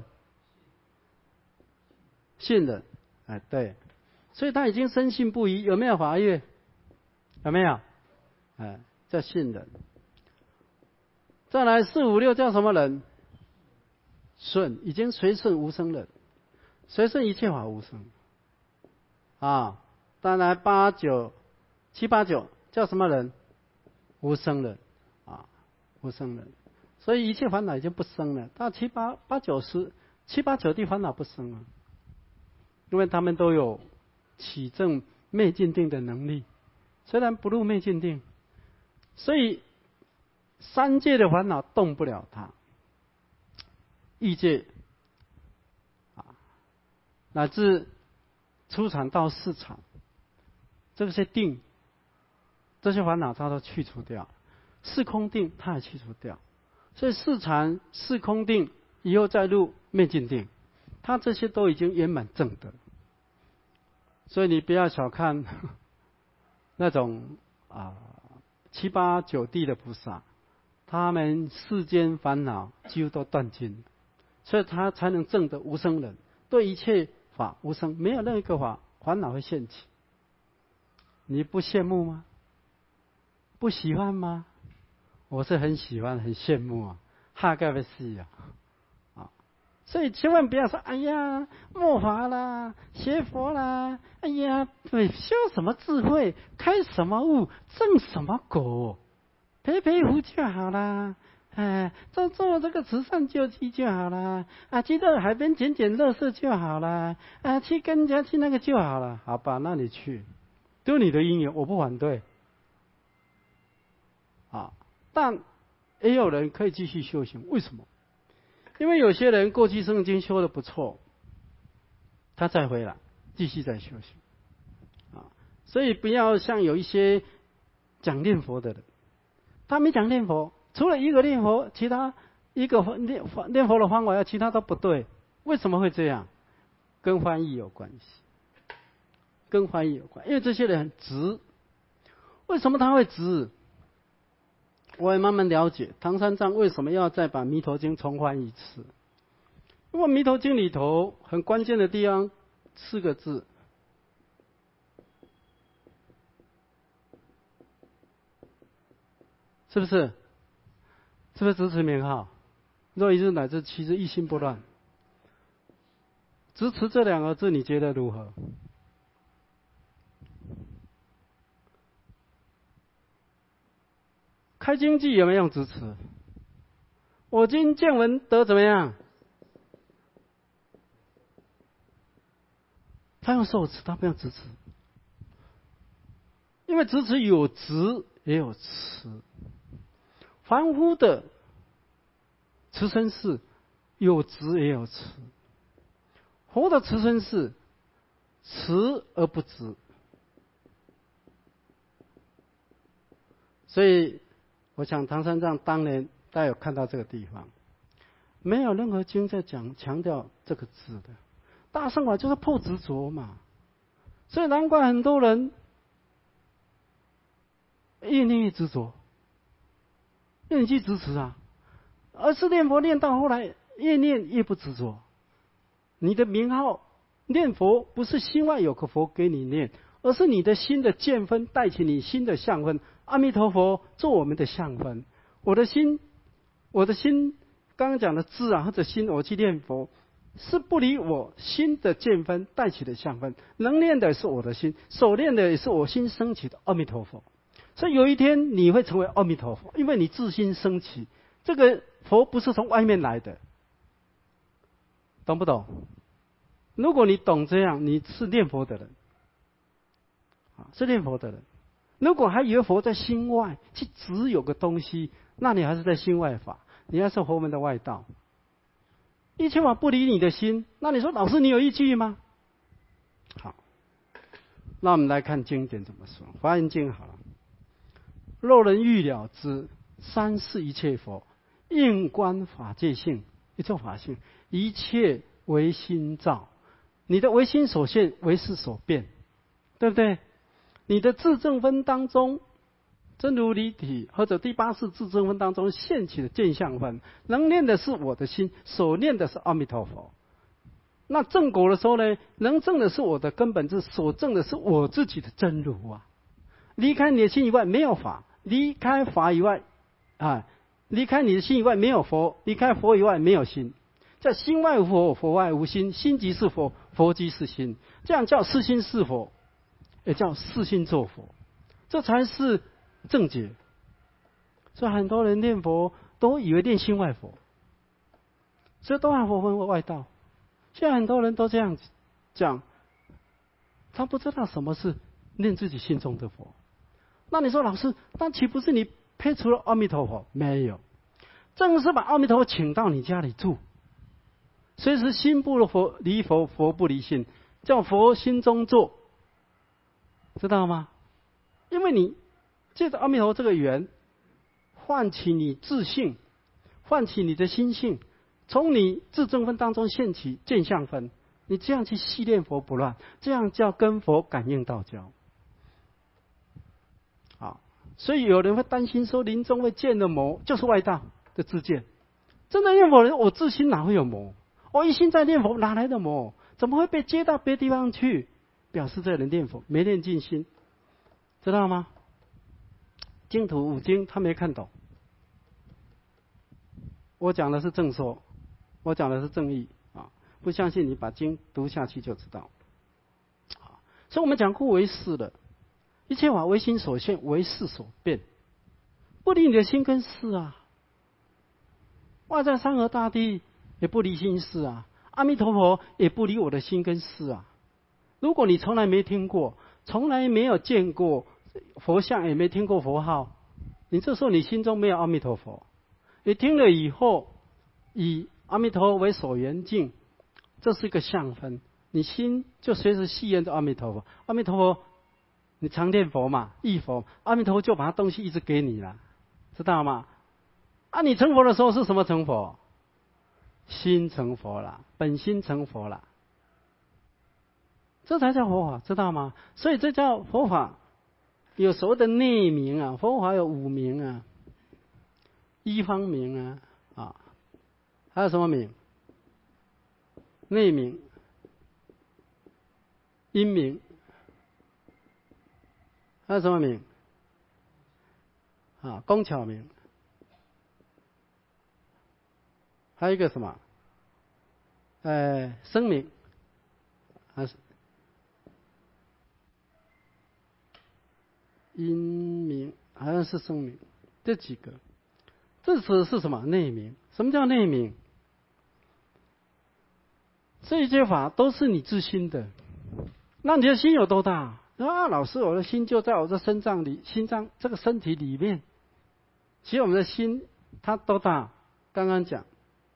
信人。哎，对，所以他已经深信不疑，有没有法跃？有没有？哎，叫信人。再来四五六叫什么人？顺，已经随顺无生人，随顺一切法无生。啊，当然八九七八九叫什么人？无生人，啊，无生人。所以一切烦恼已经不生了。到七八八九十七八九地烦恼不生了，因为他们都有起正灭尽定的能力，虽然不入灭尽定，所以三界的烦恼动不了他。欲界啊，乃至初禅到四禅，这些定，这些烦恼他都去除掉，四空定他也去除掉，所以四禅、四空定以后再入灭尽定，他这些都已经圆满正德。所以你不要小看那种啊七八九地的菩萨，他们世间烦恼几乎都断尽，所以他才能证得无生忍，对一切法无生，没有任何一个法烦恼会现起。你不羡慕吗？不喜欢吗？我是很喜欢很羡慕啊，哈盖不是啊，啊，所以千万不要说哎呀末法啦，学佛啦，哎呀对修什么智慧，开什么悟，证什么果，陪陪壶就好啦。哎，做做这个慈善救济就好啦，啊，去到海边捡捡垃圾就好啦，啊，去跟人家去那个就好了，好吧，那你去，都你的因缘，我不反对，啊，但也有人可以继续修行，为什么？因为有些人过去圣经修的不错，他再回来继续再修行，啊，所以不要像有一些讲念佛的人，他没讲念佛，除了一个念佛，其他一个念念佛的方法，其他都不对。为什么会这样？跟翻译有关系，跟翻译有关，因为这些人很直。为什么他会直？我也慢慢了解唐三藏为什么要再把《弥陀经》重翻一次。因为《弥陀经》里头很关键的地方四个字，是不是？是不是直持名号？若一日乃至七日，一心不乱。直持这两个字，你觉得如何？开经记有没有用直持？我今见闻得怎么样？他用受持，他不用直持。因为直持有直也有持。凡夫的持身是有直也有持，佛的持身是持而不直。所以我想唐三藏当年大家有看到这个地方，没有任何经在讲强调这个字的。大乘法就是破执着嘛，所以难怪很多人越念越执着，越念去执持啊，而是念佛念到后来越念越不执着。你的名号念佛不是心外有个佛给你念，而是你的心的见分带起你心的相分。阿弥陀佛做我们的相分，我的心，我的心刚刚讲的智啊或者心，我去念佛是不离我心的见分带起的相分，能念的是我的心，所念的也是我心升起的阿弥陀佛。所以有一天你会成为阿弥陀佛，因为你自心升起，这个佛不是从外面来的，懂不懂？如果你懂这样，你是念佛的人，是念佛的人。如果还以为佛在心外，去只有个东西，那你还是在心外法，你还是佛门的外道。一切法不离你的心，那你说老师你有依据吗？好，那我们来看经典怎么说。华严经好了，若人欲了知三世一切佛，应观法界性，一切法性，一切唯心造。你的唯心所现，唯识所变，对不对？你的自证分当中，真如离体或者第八世自证分当中现起的见相分，能念的是我的心，所念的是阿弥陀佛。那正果的时候呢，能证的是我的根本智，所证的是我自己的真如啊。离开你的心以外没有法，离开法以外啊，离开你的心以外没有佛，离开佛以外没有心。叫心外无佛，佛外无心，心即是佛，佛即是心，这样叫是心是佛，也叫是心作佛，这才是正解。所以很多人念佛都以为念心外佛，所以都喊佛分外道。现在很多人都这样讲，他不知道什么是念自己心中的佛。那你说老师，那岂不是你撇除了阿弥陀佛？没有，正是把阿弥陀佛请到你家里住，随时心不佛离佛，佛不离心，叫佛心中坐，知道吗？因为你借着阿弥陀佛这个缘，唤起你自性，唤起你的心性，从你自证分当中现起见相分，你这样去系念佛不乱，这样叫跟佛感应道交。好，所以有人会担心说，临终会见了魔，就是外道的自见。真的念佛人，我自心哪会有魔？我一心在念佛，哪来的魔？怎么会被接到别地方去？表示这人念佛没念尽心，知道吗？净土五经他没看懂，我讲的是正说，我讲的是正义啊！不相信你把经读下去就知道。所以我们讲过唯识的，一切法唯心所现，唯识所变，不离你的心跟识啊。外在山河大地也不离心识啊，阿弥陀佛也不离我的心跟识啊。如果你从来没听过，从来没有见过佛像，也没听过佛号，你这时候你心中没有阿弥陀佛。你听了以后，以阿弥陀佛为所缘境，这是一个相分，你心就随时系念着阿弥陀佛。阿弥陀佛， 你常念佛嘛，忆佛，阿弥陀佛就把他东西一直给你了，知道吗？啊，你成佛的时候是什么成佛？心成佛了，本心成佛了，这才叫佛法，知道吗？所以这叫佛法，有所谓的内名啊，佛法有五名啊，一方名啊，啊，还有什么名？内名、因名，还有什么名？啊，工巧名，还有一个什么？呃，声名，还是因名，好像是声名，这几个，这是是什么？内名。什么叫内名？这些法都是你自心的。那你的心有多大？啊，老师，我的心就在我的身脏里，心脏这个身体里面。其实我们的心它多大？刚刚讲，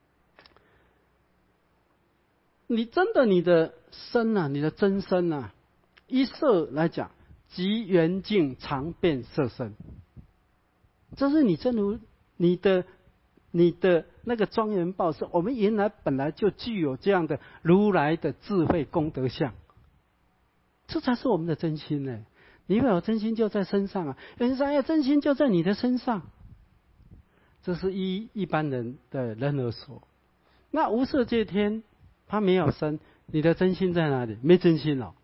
你真的你的身啊，你的真身啊，一色来讲，即圆净常变色身。这是你真如你的你的那个庄严报是我们原来本来就具有这样的如来的智慧功德相，这才是我们的真心呢。你以为我真心就在身上啊？原来呀，真心就在你的身上。这是一一般人的人而说。那无色界天，他没有身，你的真心在哪里？没真心哦。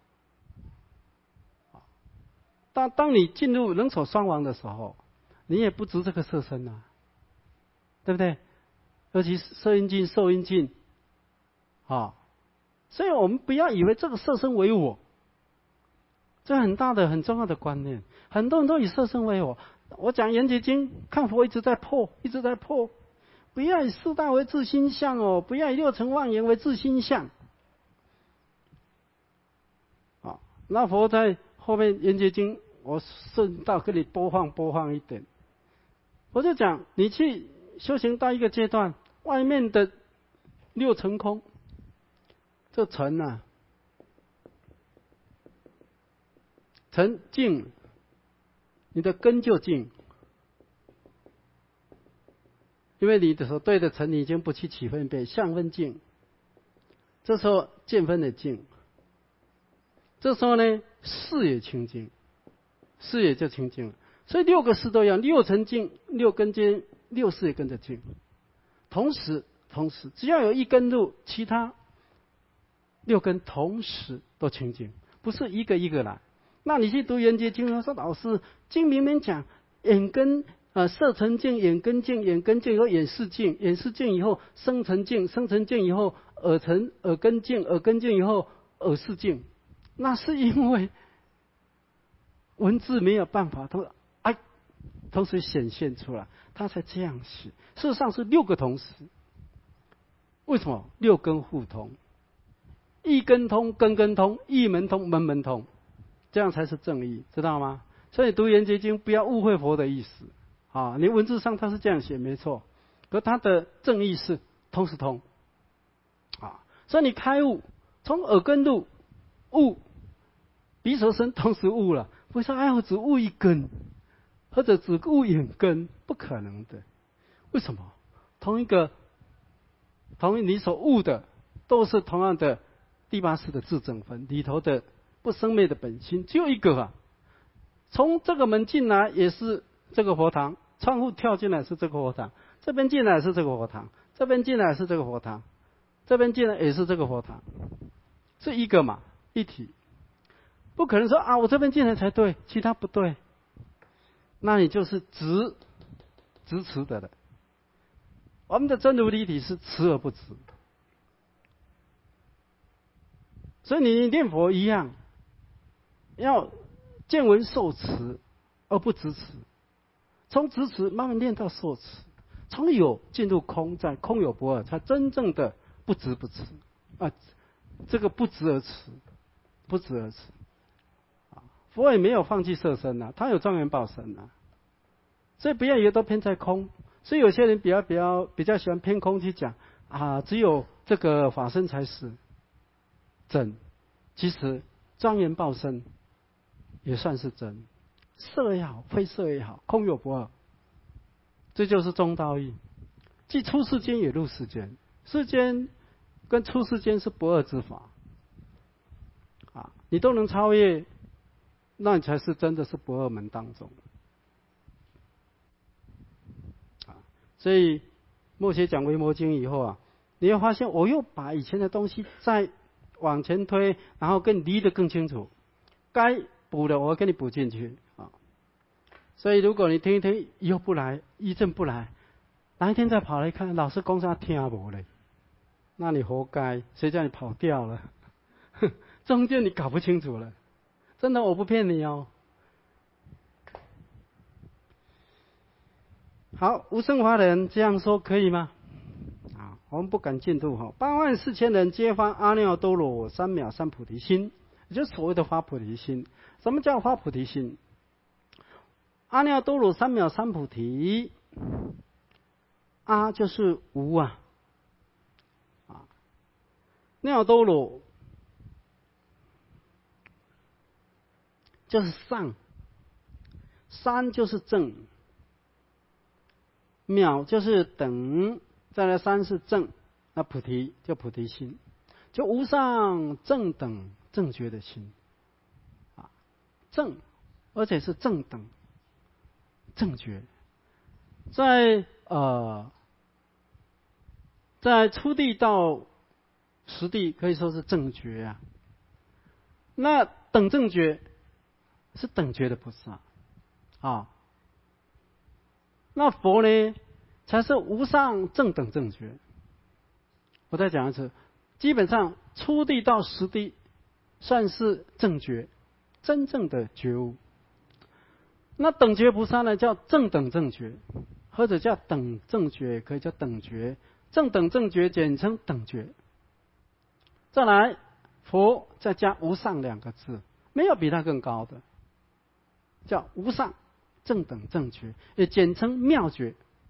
当当你进入人所双亡的时候，你也不值这个色身啊，对不对？尤其是色阴尽、受阴尽，啊，所以我们不要以为这个色身为我，这很大的、很重要的观念。很多人都以色身为我。我讲《圆觉经》，看佛一直在破，一直在破。不要以四大为自心相哦，不要以六尘妄言为自心相。啊，那佛在后面《圆觉经》，我顺道给你播放播放一点。我就讲，你去修行到一个阶段，外面的六尘空，这尘啊，尘净，你的根就净。因为你的所对的尘，你已经不去起分别，相分净。这时候见分的净，这时候呢，视也清净，视也就清净了。所以六个视都一样，六尘净，六根净，六视也跟着净。同时，同时，只要有一根入，其他六根同时都清净，不是一个一个来。那你去读圆觉经，说老师经明明讲眼根。啊，色尘净，眼根净，眼根净以后眼视净，眼视净以后声尘净，声尘净以后耳尘耳根净，耳根净以后耳视净。那是因为文字没有办法，它哎同时显现出来，它才这样写。事实上是六个同时。为什么？六根互通，一根通，根根通，一门通，门门通，这样才是正义，知道吗？所以读圆觉经不要误会佛的意思。啊，你文字上它是这样写没错，可它的正义是通是通，啊，所以你开悟，从耳根入悟，鼻舌身同时悟了，不是哎我只悟一根，或者只悟眼根，不可能的。为什么？同一个，同一你所悟的，都是同样的第八识的自证分里头的不生灭的本心，只有一个啊。从这个门进来也是这个佛堂。窗户跳进来是这个佛堂，这边进来是这个佛堂，这边进来是这个佛堂，这边进来也是这个佛堂，是一个嘛，一体。不可能说啊，我这边进来才对，其他不对，那你就是执执持的了。我们的真如理体是持而不执，所以你念佛一样，要见闻受持而不执持。从执持慢慢练到受持，从有进入空，在空有不二，才真正的不执不持啊！这个不执而持，不执而持啊！佛也没有放弃色身啊，他有庄严报身啊，所以不要以为都偏在空。所以有些人比较比较比较喜欢偏空去讲啊，只有这个法身才是真。其实庄严报身也算是真，色也好，非色也好，空有不二，这就是中道义。即出世间也入世间，世间跟出世间是不二之法啊，你都能超越，那你才是真的是不二门当中啊。所以默写讲维摩经以后啊，你会发现我又把以前的东西再往前推，然后跟离得更清楚，该补的我会给你补进去啊。所以如果你听一听以后不来，一阵不来，哪一天再跑来看，老师讲啥听无嘞？那你活该，谁叫你跑掉了？中间你搞不清楚了，真的我不骗你哦。好，无生法人这样说可以吗？啊，我们不赶进度哈。八万四千人皆发阿耨多罗三藐三菩提心，也就是所谓的发菩提心。什么叫发菩提心？阿耨多罗三藐三菩提，阿就是无啊，啊，耨多罗就是上，三就是正，藐就是等，再来三是正，那菩提就菩提心，就无上正等正觉的心啊，正，而且是正等正觉，在呃，在初地到实地可以说是正觉啊。那等正觉是等觉的菩萨啊，那佛呢才是无上正等正觉。我再讲一次，基本上初地到实地算是正觉，真正的觉悟。那等觉菩萨呢，叫正等正觉，或者叫等正觉，可以叫等觉。正等正觉简称等觉。再来，佛再加无上两个字，没有比它更高的，叫无上正等正觉，也简称妙觉。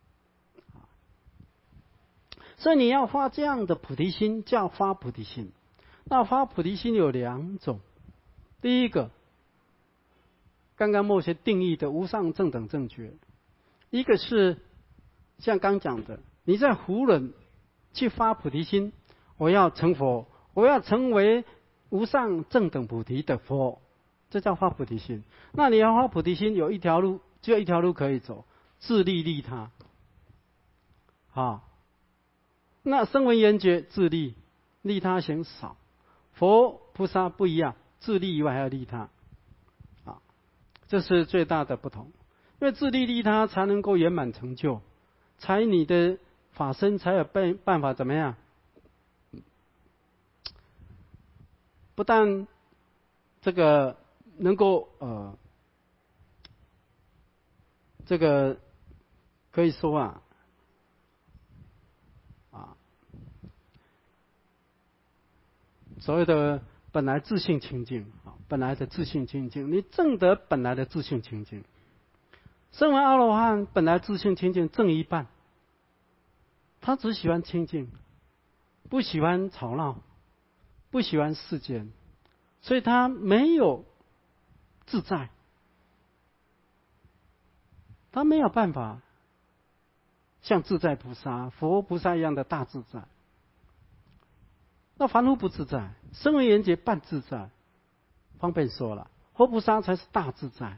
所以你要发这样的菩提心，叫发菩提心。那发菩提心有两种，第一个，刚刚默写定义的无上正等正觉，一个是像刚讲的，你在囫囵去发菩提心，我要成佛，我要成为无上正等菩提的佛，这叫发菩提心。那你要发菩提心，有一条路，只有一条路可以走，自利利他。啊，那声闻缘觉自利，利他嫌少，佛菩萨不一样，自利以外还要利他。这是最大的不同，因为自利利他才能够圆满成就，才你的法身才有办办法怎么样？不但这个能够呃，这个可以说啊啊，所谓的本来自性清净啊，本来的自性清净，你证得本来的自性清净。声闻阿罗汉本来自性清净正一半，他只喜欢清净，不喜欢吵闹，不喜欢世间，所以他没有自在，他没有办法像自在菩萨、佛菩萨一样的大自在。那凡夫不自在，声闻缘觉半自在，方便说了，佛菩萨才是大自在。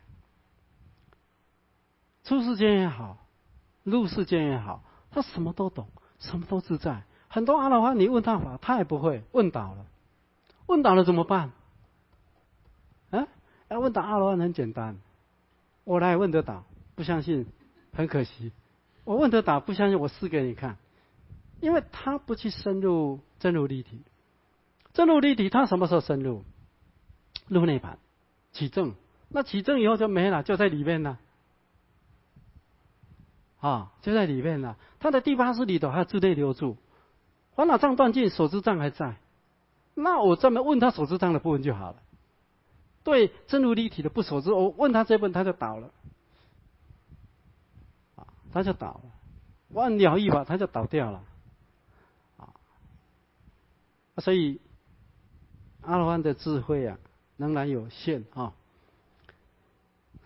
出世间也好，入世间也好，他什么都懂，什么都自在。很多阿罗汉你问他法，他也不会，问倒了，问倒了怎么办？啊，要问倒阿罗汉很简单，我来问得倒，不相信很可惜。我问得倒，不相信我试给你看，因为他不去深入真如立体，真如立体他什么时候深入？入内盘起证，那起证以后就没了，就在里面了。啊，就在里面了。他的第八识里头还有自内留住，烦恼障断尽，所知障还在。那我专门问他所知障的部分就好了。对真如立体的不所知，我问他这部分他就倒了，啊，他就倒了。我按了义法，他就倒掉了，啊，所以阿罗汉的智慧啊，仍然有限啊。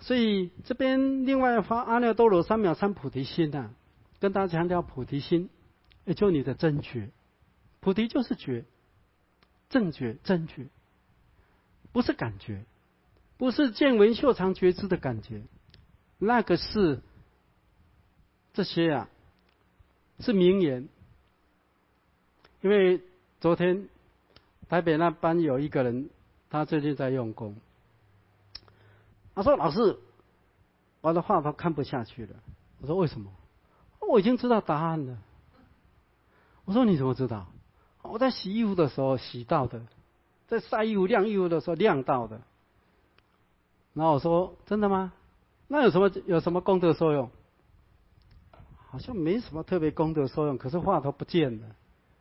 所以这边另外发阿耨多罗三藐三菩提心啊，跟大家强调菩提心，也就你的真觉，菩提就是觉，正觉真觉，不是感觉，不是见闻嗅尝觉知的感觉，那个是这些啊，是名言。因为昨天台北那班有一个人，他最近在用功，他说：“老师，我的话他看不下去了。”我说：“为什么？”我已经知道答案了。我说：“你怎么知道？”我在洗衣服的时候洗到的，在晒衣服晾衣服的时候晾到的。然后我说：“真的吗？那有什么有什么功德作用？”好像没什么特别功德作用，可是话头不见了。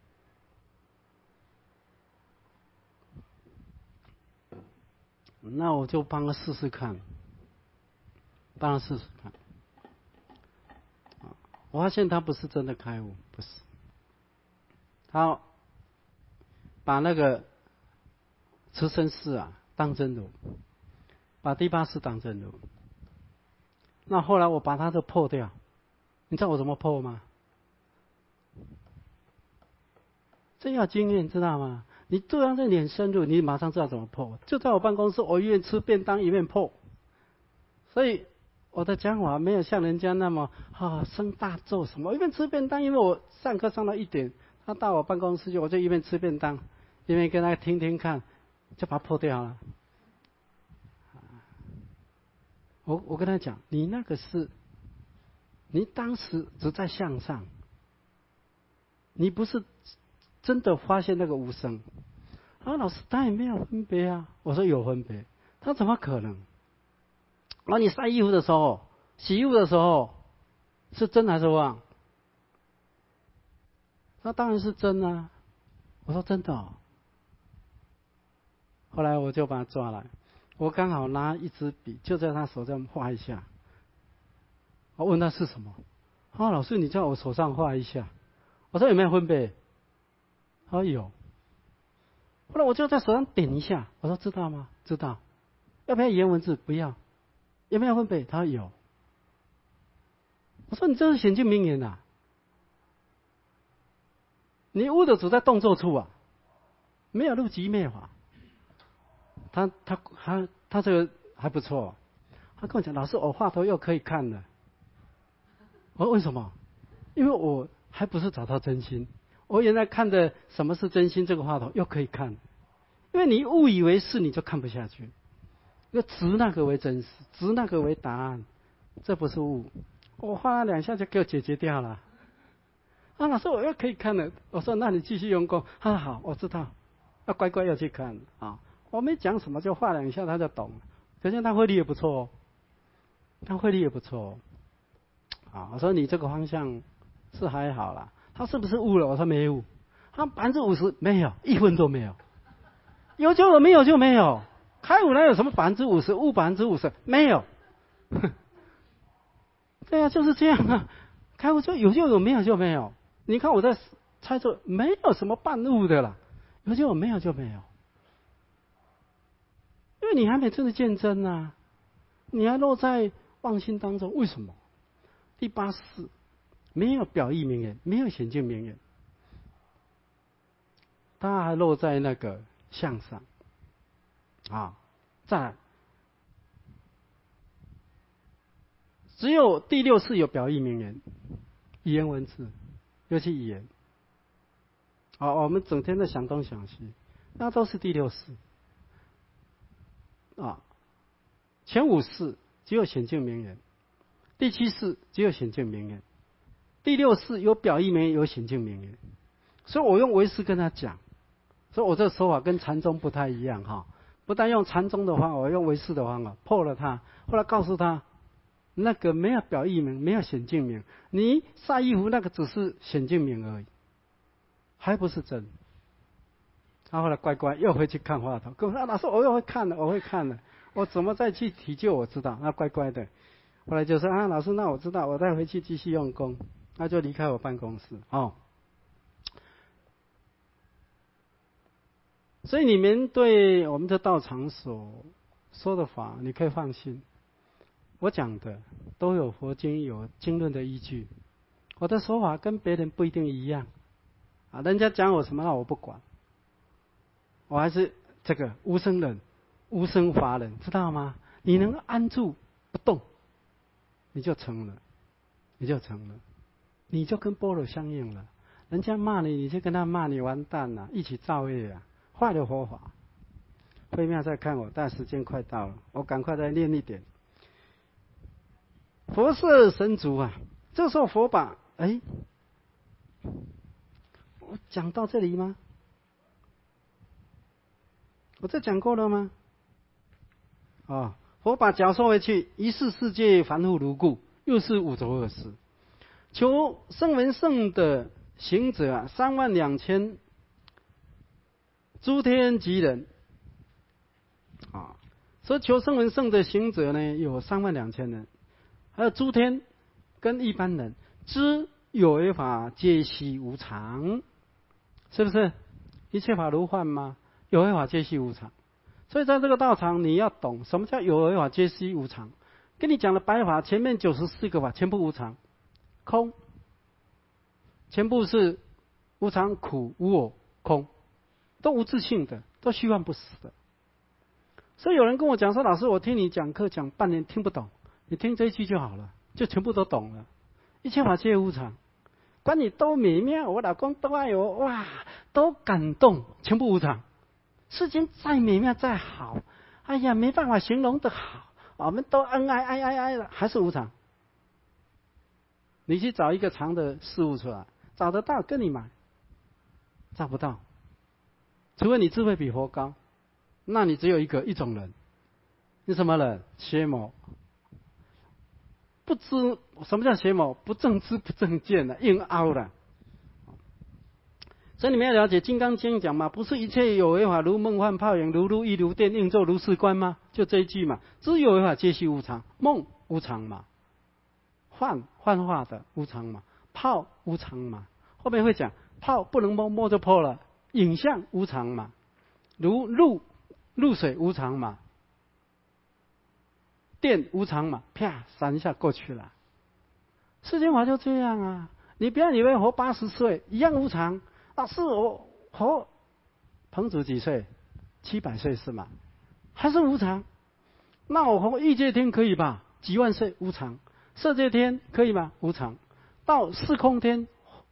那我就帮他试试看，帮他试试看。我发现他不是真的开悟，不是。他把那个慈身寺啊当真如，把第八识当真如。那后来我把他的破掉，你知道我怎么破吗？这要经验，知道吗？你这样在脸深入，你马上知道怎么破。就在我办公室，我一边吃便当一边破。所以我的讲法没有像人家那么啊声大咒什么，一边吃便当，因为我上课上到一点，他到我办公室去，我就一边吃便当，一边跟他听听看，就把它破掉了。我我跟他讲，你那个是，你当时只在向上，你不是真的发现那个无声。啊，老师他也没有分别啊。我说有分别，他怎么可能？而、啊、你晒衣服的时候、洗衣服的时候，是真还是妄？那当然是真啊。我说真的哦。后来我就把他抓来，我刚好拿一支笔，就在他手上画一下。我问他是什么？啊，老师你在我手上画一下。我说有没有分别？他说有。后来我就在手上点一下，我说知道吗？知道。要不要颜文字？不要。有没有分别？他说有。我说你这是显见名言呐、啊，你悟的只在动作处啊，没有入极灭法。他他他他这个还不错，他跟我讲，老师我话头又可以看了。我说为什么？因为我还不是找到真心，我原来看的什么是真心这个话头又可以看，因为你误以为是你就看不下去，要执那个为真实，执那个为答案，这不是悟。我画了两下就给我解决掉了。啊，老师我又可以看了。我说那你继续用功。他说好，我知道，要乖乖要去看啊。我没讲什么，就画两下他就懂了。可见他慧力也不错哦，他慧力也不错哦。啊，我说你这个方向是还好啦。他是不是悟了？我说没悟。他百分之五十没有，一分都没有。有就有，没有就没有。开悟哪有什么百分之五十悟百分之五十？没有。对啊，就是这样啊。开悟就有就有，没有就没有。你看我在猜测，没有什么半悟的啦，有就有，没有就没有。因为你还没真的见真啊，你还落在妄心当中。为什么？第八识没有表意名言，没有显见名言，他还落在那个向上啊。再来，只有第六识有表意名言，语言文字，尤其语言。啊，我们整天在想东想西，那都是第六识啊。前五识只有显见名言，第七识只有显见名言，第六识有表意名言，有显见名言。所以我用唯识跟他讲，所以我这个说法跟禅宗不太一样哈。不但用禅宗的方法，我用唯识的方法破了他。后来告诉他，那个没有表意名，没有显见名，你晒衣服那个只是显见名而已，还不是真。他后来乖乖又回去看话头，跟我说、啊、老师我又会看了，我会看了，我怎么再去提究我知道。那乖乖的，后来就说啊老师那我知道，我再回去继续用功，那就离开我办公室哦。所以你们对我们的道场所说的法，你可以放心。 我讲的都有佛经有经论的依据，我的说法跟别人不一定一样啊。人家讲我什么，那我不管，我还是这个无生人、无生法忍，知道吗？你能安住不动，你就成了，你就成了，你就跟般若相应了。人家骂你，你就跟他骂你，完蛋了，一起造业啊，坏了佛法。慧妙在看我，但时间快到了，我赶快再念一点。佛色神足啊，这时候佛把哎，我讲到这里吗？我这讲过了吗？哦，佛把脚收回去，一世世界凡夫如故，又是五浊恶世。求声闻乘的行者啊，三万两千诸天及人啊，所以求声闻乘的行者呢，有三万两千人，还有诸天跟一般人，知有为法皆悉无常，是不是？一切法如幻吗？有为法皆悉无常。所以在这个道场，你要懂什么叫有为法皆悉无常。跟你讲的白法，前面九十四个法全部无常，空，全部是无常、苦、无我、空，都无自性的，都虚幻不实的。所以有人跟我讲说：“老师，我听你讲课讲半年听不懂，你听这一句就好了，就全部都懂了。一切法皆无常，管你多美妙，我老公多爱我，哇，多感动，全部无常。世间再美妙再好，哎呀，没办法形容的好，我们都恩爱爱爱爱了，还是无常。你去找一个常的事物出来，找得到跟你买，找不到，除非你智慧比佛高。”那你只有一个一种人，你什么人？邪魔，不知什么叫邪魔？不正知不正见的，硬凹的。所以你们要了解《金刚经》讲嘛，不是一切有为法如梦幻泡影，如露亦如电，应作如是观吗？就这一句嘛，知有为法皆悉无常，梦无常嘛，幻幻化的无常嘛，泡无常嘛。后面会讲泡不能摸，摸就破了，影像无常嘛，如露。露水无常嘛，电无常嘛，啪闪一下过去了。世间法就这样啊！你不要以为活八十岁一样无常。老师，我活彭祖几岁？七百岁是吗？还是无常？那我活欲界天可以吧？几万岁无常。色界天可以吗？无常。到四空天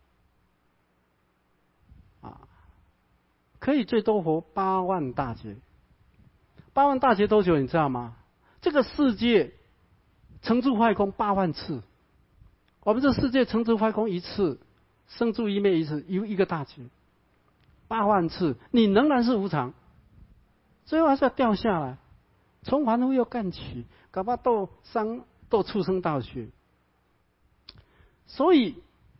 啊，可以最多活八万大劫。八万大劫多久？你知道吗？这个世界成住坏空八万次，我们这世界成住坏空一次，生住一灭一次，一一个大劫，八万次，你仍然是无常，最后还是要掉下来，从凡夫又干起，搞不好斗伤斗畜生道去。所以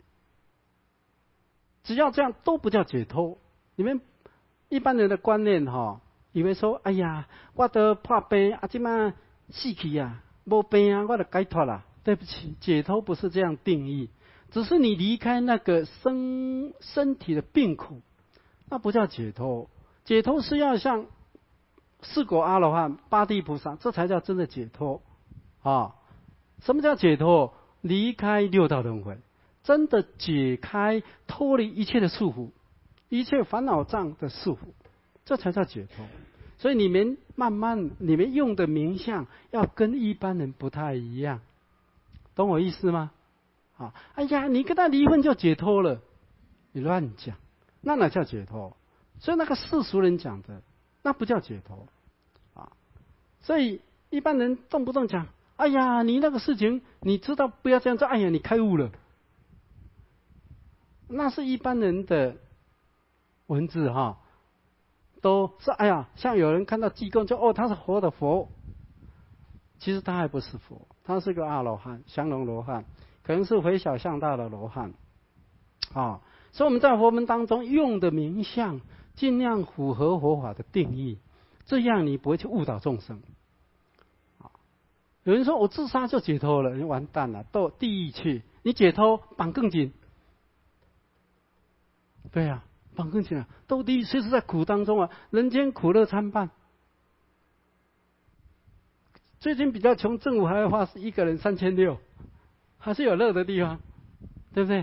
只要这样都不叫解脱。你们一般人的观念哈、哦。以为说，哎呀，我得破病啊，今嘛死去啊，没病啊，我就解脱了。对不起，解脱不是这样定义，只是你离开那个身身体的病苦，那不叫解脱。解脱是要像四果阿罗汉、八地菩萨，这才叫真的解脱啊！什么叫解脱？离开六道轮回，真的解开、脱离一切的束缚，一切烦恼障的束缚。这才叫解脱。所以你们慢慢，你们用的名相要跟一般人不太一样，懂我意思吗？啊，哎呀，你跟他离婚就解脱了，你乱讲，那哪叫解脱？所以那个世俗人讲的，那不叫解脱啊。所以一般人动不动讲，哎呀，你那个事情，你知道不要这样做，哎呀，你开悟了，那是一般人的文字哈。都是哎呀，像有人看到济公就哦，他是活的佛，其实他还不是佛，他是个阿罗汉，降龙罗汉，可能是回小向大的罗汉，啊，所以我们在佛门当中用的名相，尽量符合佛法的定义，这样你不会去误导众生。啊，有人说我自杀就解脱了，你完蛋了，到地狱去，你解脱绑更紧，对呀、啊。绑更紧了，斗地狱随时在苦当中啊，人间苦乐参半。 最近比较穷，政府还会发一个人三千六，还是有乐的地方，对不对？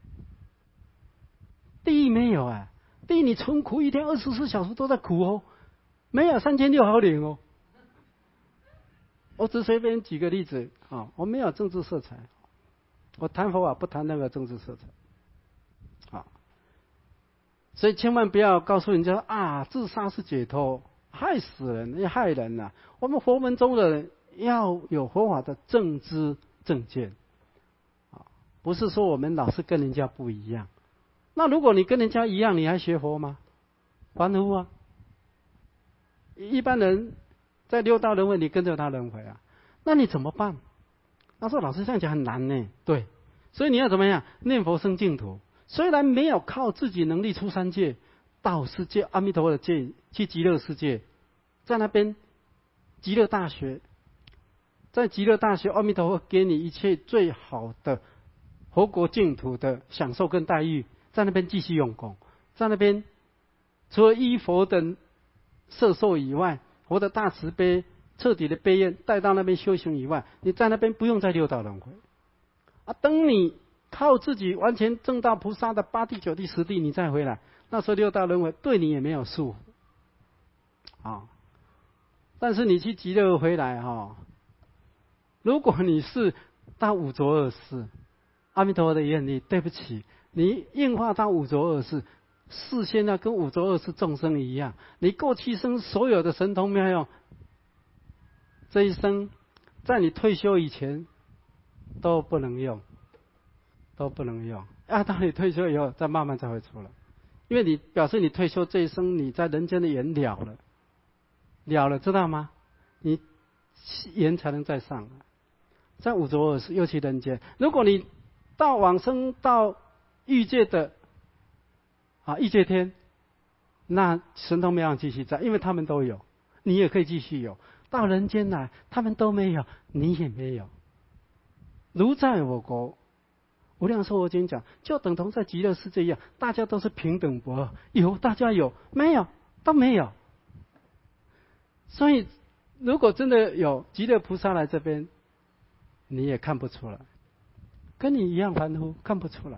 地狱没有啊，地狱你纯苦，一天二十四小时都在苦哦，没有三千六好领哦。我只随便举个例子啊，我没有政治色彩，我谈佛法不谈那个政治色彩，啊，所以千万不要告诉人家啊，自杀是解脱，害死人，也害人呐、啊。我们佛门中的人要有佛法的正知正见，啊，不是说我们老是跟人家不一样。那如果你跟人家一样，你还学佛吗？凡夫啊，一般人在六道轮回，你跟着他轮回啊，那你怎么办？他说：“老师这样讲很难呢。”对，所以你要怎么样？念佛生净土。虽然没有靠自己能力出三界，到世界阿弥陀佛的界去极乐世界，在那边极乐大学，在极乐大学阿弥陀佛给你一切最好的佛国净土的享受跟待遇，在那边继续用功，在那边除了依佛的摄受以外，佛的大慈悲彻底的悲愿带到那边修行以外，你在那边不用再六道轮回啊。等你靠自己完全证到菩萨的八地九地十地，你再回来，那时候六道轮回对你也没有束缚啊。但是你去极乐回来哈、哦，如果你是到五浊恶世，阿弥陀佛的愿力，对不起，你应化到五浊恶世，事先要跟五浊恶世众生一样，你过去生所有的神通妙用，这一生在你退休以前都不能用，都不能用啊！当你退休以后，再慢慢才会出来，因为你表示你退休这一生你在人间的缘了了，了了，知道吗？你缘才能再上来，在五浊恶世又去人间。如果你到往生到欲界的啊欲界天，那神通妙用继续在，因为他们都有，你也可以继续有。到人间来，他们都没有，你也没有。如在我国，无量寿佛经讲，就等同在极乐世界一样，大家都是平等不二。有大家有，没有都没有。所以，如果真的有极乐菩萨来这边，你也看不出来，跟你一样凡夫，看不出来。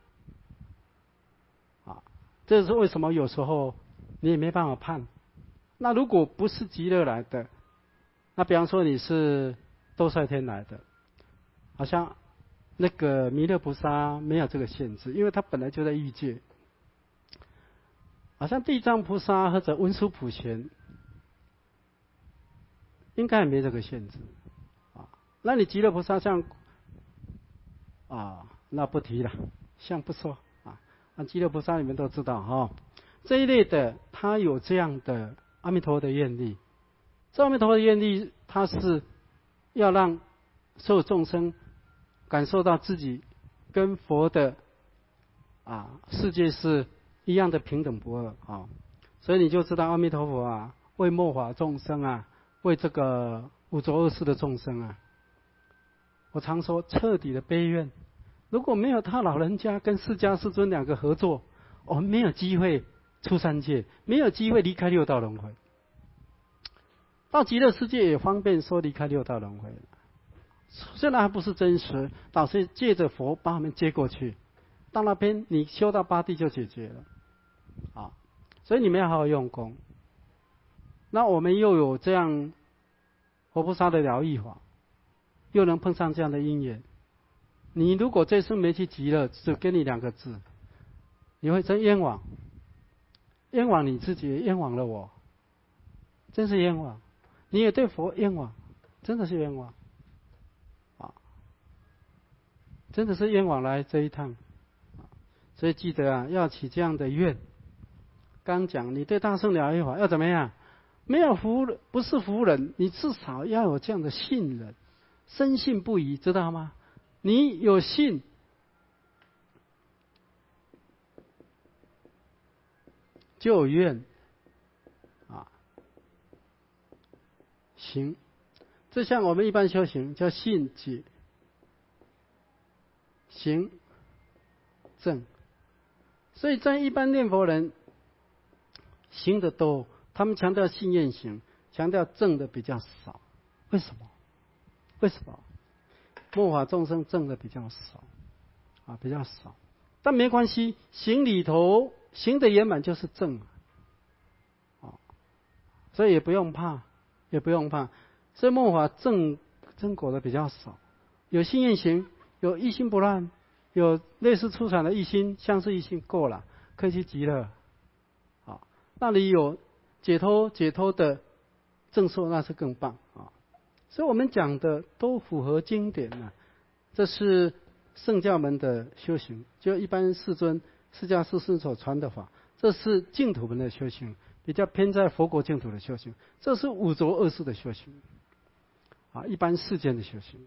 啊，这是为什么有时候你也没办法判。那如果不是极乐来的，那比方说你是兜率天来的，好像那个弥勒菩萨没有这个限制，因为他本来就在欲界。好像地藏菩萨或者文殊普贤，应该也没这个限制啊。那你极乐菩萨像啊，那不提了，像不说啊。那极乐菩萨你们都知道哈、哦，这一类的他有这样的阿弥陀佛的愿力。这阿弥陀佛的愿力，他是要让所有众生感受到自己跟佛的啊世界是一样的平等不二啊，所以你就知道阿弥陀佛啊，为末法众生啊，为这个五浊恶世的众生啊，我常说彻底的悲愿。如果没有他老人家跟释迦世尊两个合作，我们没有机会出三界，没有机会离开六道轮回。到极乐世界也方便说离开六道轮回，虽然还不是真实，老是借着佛把我们接过去，到那边你修到八地就解决了，啊，所以你们要好好用功。那我们又有这样活菩萨的疗愈法，又能碰上这样的因缘，你如果这生没去极乐，只给你两个字，你会真冤枉，冤枉你自己，冤枉了我，真是冤枉。你也对佛冤枉，真的是冤枉，啊，真的是冤枉来这一趟，所以记得啊，要起这样的愿。刚讲你对大圣了义法要怎么样？没有服人，不是服人，你至少要有这样的信任，深信不疑，知道吗？你有信，就有愿。行，这像我们一般修行叫信解行正，所以在一般念佛人行的多，他们强调信愿行，强调正的比较少为什么？为什么？末法众生证的比较少啊，比较少。但没关系，行里头行的圆满就是正啊，所以也不用怕，也不用怕。所以末法正正果的比较少，有心愿行，有一心不乱，有类似出产的一心，相似一心够了，可以去极乐。啊，那里有解脱解脱的正受，那是更棒啊。所以我们讲的都符合经典啊，这是圣教门的修行，就一般世尊释迦世尊所传的法，这是净土门的修行，比较偏在佛国净土的修行，这是五浊恶世的修行啊，一般世间的修行。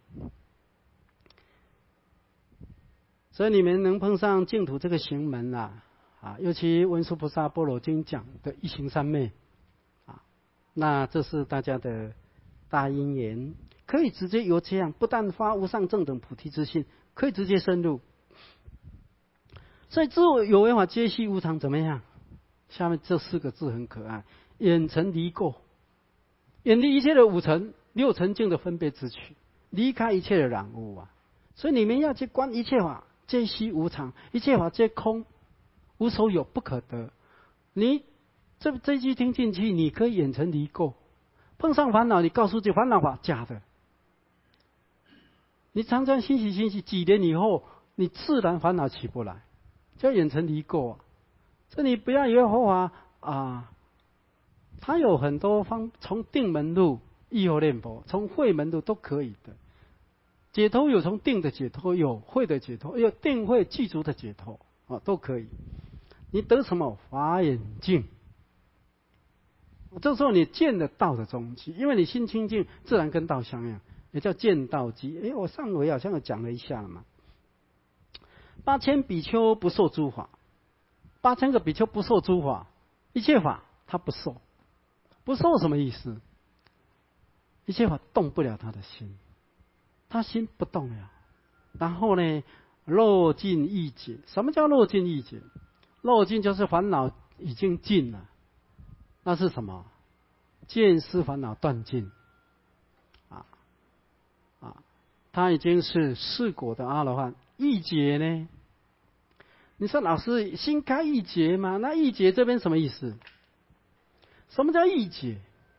所以你们能碰上净土这个行门啊，啊，尤其文殊菩萨般若经讲的一行三昧啊，那这是大家的大因缘，可以直接由这样，不但发无上正等菩提之心，可以直接深入。所以自有为法皆悉无常怎么样？下面这四个字很可爱，远尘离垢，远离一切的五尘六尘境的分别之取，离开一切的染污啊。所以你们要去观一切法皆悉无常，一切法皆空，无所有，不可得。你这这句听进去，你可以远尘离垢。碰上烦恼，你告诉自己烦恼法假的。你常常欣喜欣喜，几年以后，你自然烦恼起不来，叫远尘离垢啊。所以你不要以为佛法啊，它有很多方，从定门路、意后念佛，从慧门路都可以的。解脱有从定的解脱，有慧的解脱，有定慧具足的解脱啊，都可以。你得什么法眼净？这时候你见得道的终极，因为你心清净，自然跟道相应，也叫见道机。哎，我上回好像有讲了一下了嘛。八千比丘不受诸法，八千个比丘不受诸法，一切法他不受，不受什么意思？一切法动不了他的心，他心不动了。然后呢，漏尽意解。什么叫漏尽意解？漏尽就是烦恼已经尽了。那是什么？见思烦恼断尽，啊啊，他已经是四果的阿罗汉。意解呢？你说老师心开意解吗？那意解这边什么意思？什么叫意解？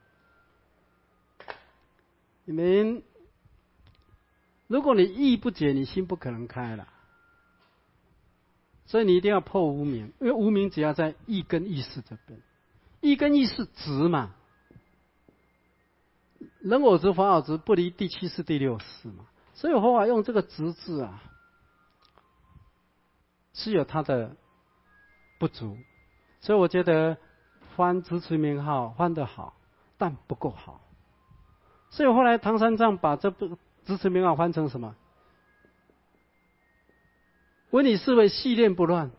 你们，如果你意不解，你心不可能开了。所以你一定要破无明，因为无明只要在意跟意识这边。意跟意是执嘛，人我执、法我执不离第七识、第六识嘛，所以佛法用这个执字啊，是有它的不足，所以我觉得翻执持名号翻得好，但不够好，所以后来唐三藏把这部执持名号翻成什么？闻你是为系念不乱。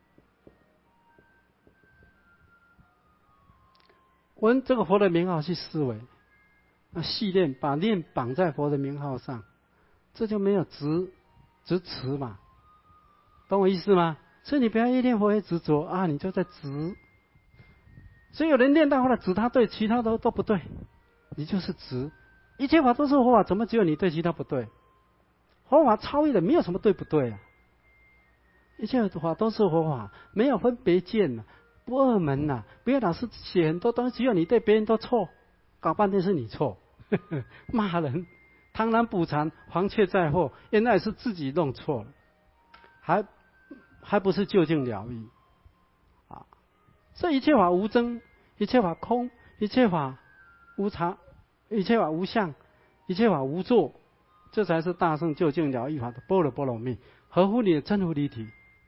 闻这个佛的名号去思维，那系念把念绑在佛的名号上，这就没有执执持嘛，懂我意思吗？所以你不要一念佛也执着啊，你就在执。所以有人念到后来执他对，其他都都不对，你就是执。一切法都是佛法，怎么只有你对，其他不对？佛法超越的，没有什么对不对啊？一切法都是佛法，没有分别见啊。不二门呐、啊，不要老是写很多东西，只有你对，别人都错，搞半天是你错，骂人，螳螂捕蝉，黄雀在后，原来是自己弄错了，还还不是究竟了义啊！所以一切法无争，一切法空，一切法无常，一切法无相，一切法无作，这才是大圣究竟了义法的般若波罗蜜，合乎你的真如离体。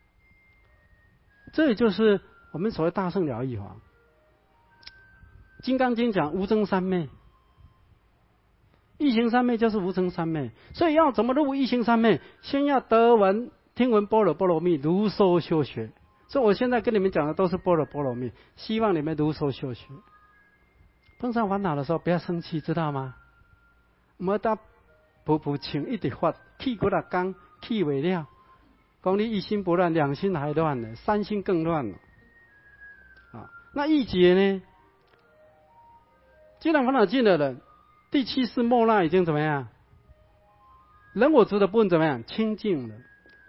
这也就是我们所谓大圣了义法。金刚经讲无争三昧，一行三昧就是无争三昧。所以要怎么入一行三昧？先要得闻听闻般若波罗蜜，如收修学。所以我现在跟你们讲的都是般若波罗蜜，希望你们如收修学。碰上烦恼的时候不要生气，知道吗？莫得噗噗请一直发，气过了刚，气未了。讲你一心不乱，两心还乱呢，三心更乱了。啊，那意解呢？既然烦恼尽了人， 第七世末那已经怎么样？人我执的部分怎么样？清净了。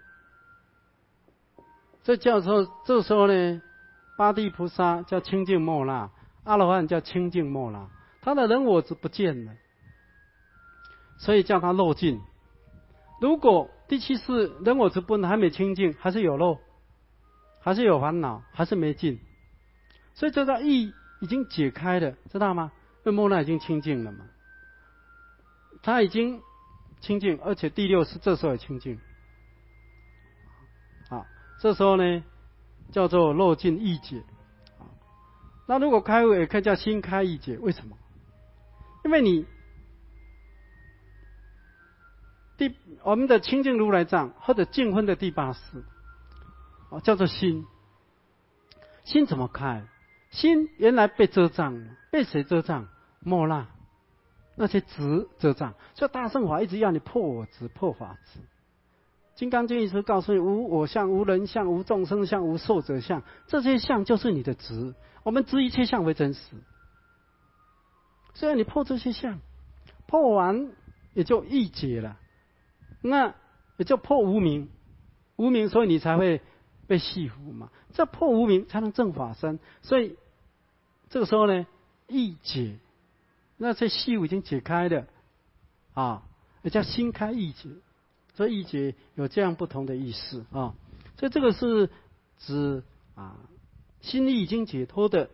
这叫做这时候呢，八地菩萨叫清净末那，阿罗汉叫清净末那，他的人我执不见了，所以叫他漏尽。如果第七世人我执部分还没清净，还是有漏，还是有烦恼，还是没尽，所以这个义已经解开了，知道吗？因为末那已经清净了嘛，他已经清净，而且第六世这时候也清净。啊，这时候呢叫做漏尽义解。那如果开悟也可以叫心开义解，为什么？因为你第我们的清净如来藏或者净分的第八识，哦，叫做心。心怎么开？心原来被遮障，被谁遮障？末那那些执遮障。所以大乘法一直要你破我执，破法执。金刚经一直告诉你，无我相，无人相，无众生相，无寿者相，这些相就是你的执。我们执一切相为真实，所以你破这些相，破完也就义解了，那也就破无明，无明，所以你才会被系缚嘛。这破无明才能正法身，所以这个时候呢，义解，那些系缚已经解开了啊，也叫心开义解。所以义解有这样不同的意思啊，所以这个是指啊心力已经解脱的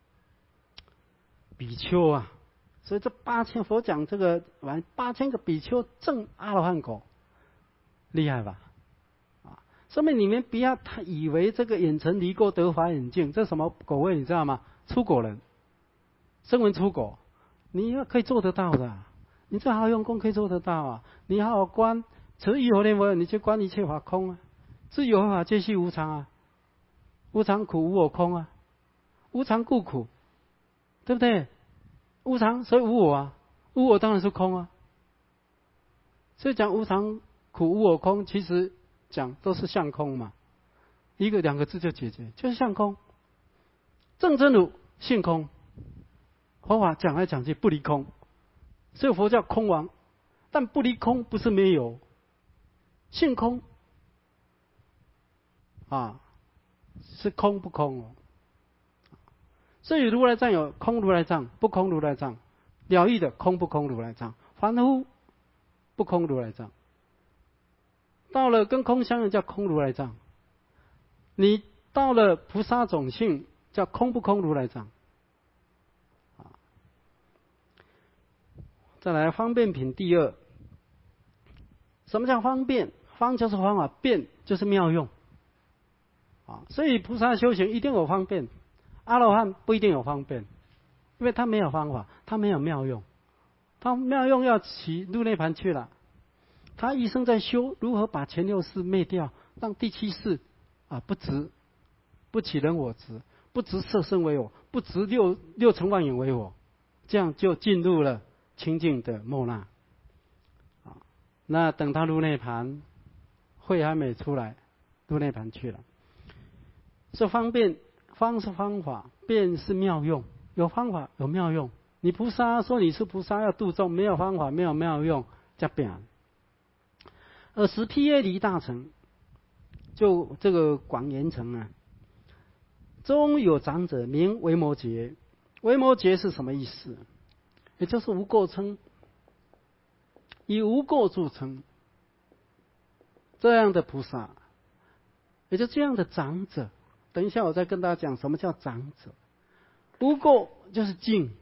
比丘啊，所以这八千佛讲这个完八千个比丘证阿罗汉果，厉害吧？啊，说明你们不要他以为这个眼尘离垢得法眼净，这什么果位你知道吗？出果人，声闻出果，你要可以做得到的，你这好好用功可以做得到啊，你好好观。持一佛念佛，你去观一切法空啊，自有法皆系无常啊，无常苦无我空啊，无常故苦，对不对？无常所以无我啊，无我当然是空啊，所以讲无常苦无我空，其实讲都是相空嘛，一个两个字就解决，就是相空。正真如性空，佛法讲来讲去不离空，所以佛教空王，但不离空不是没有。性空啊，是空不空哦。所以如来藏有空如来藏、不空如来藏，了义的空不空如来藏，凡夫不空如来藏。到了跟空相应叫空如来藏，你到了菩萨种性叫空不空如来藏。再来方便品第二，什么叫方便？方就是方法，便就是妙用，啊，所以菩萨修行一定有方便，阿罗汉不一定有方便，因为他没有方法，他没有妙用，他妙用要起入涅盘去了，他一生在修如何把前六世灭掉，让第七世啊不执，不起人我执，不执色身为我，不执六六尘妄影为我，这样就进入了清净的末那，啊，那等他入涅盘。慧还没出来，入涅盘去了。是方便，方是方法，便是妙用。有方法有妙用。你菩萨说你是菩萨要度众，没有方法没有妙用，叫变。而十毗耶离大乘，就这个广严城啊，中有长者名维摩诘。维摩诘是什么意思？也就是无垢称，以无垢著称。这样的菩萨，也就这样的长者。等一下我再跟大家讲什么叫长者。无垢就是净，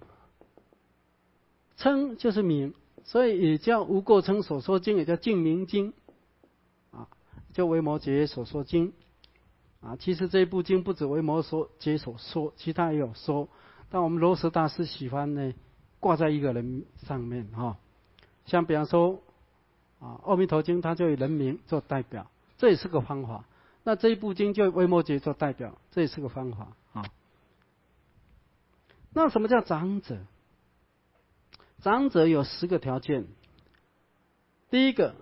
称就是名，所以也叫无垢称所说经，也叫净明经，啊，就维摩诘所说经，啊，其实这一部经不止维摩诘所说，其他也有说，但我们罗什大师喜欢呢挂在一个人上面哈、哦，像比方说。啊，《阿弥陀经》它就以人名做代表，这也是个方法。那这一部经就维摩诘做代表，这也是个方法啊。那什么叫长者？长者有十个条件。第一个，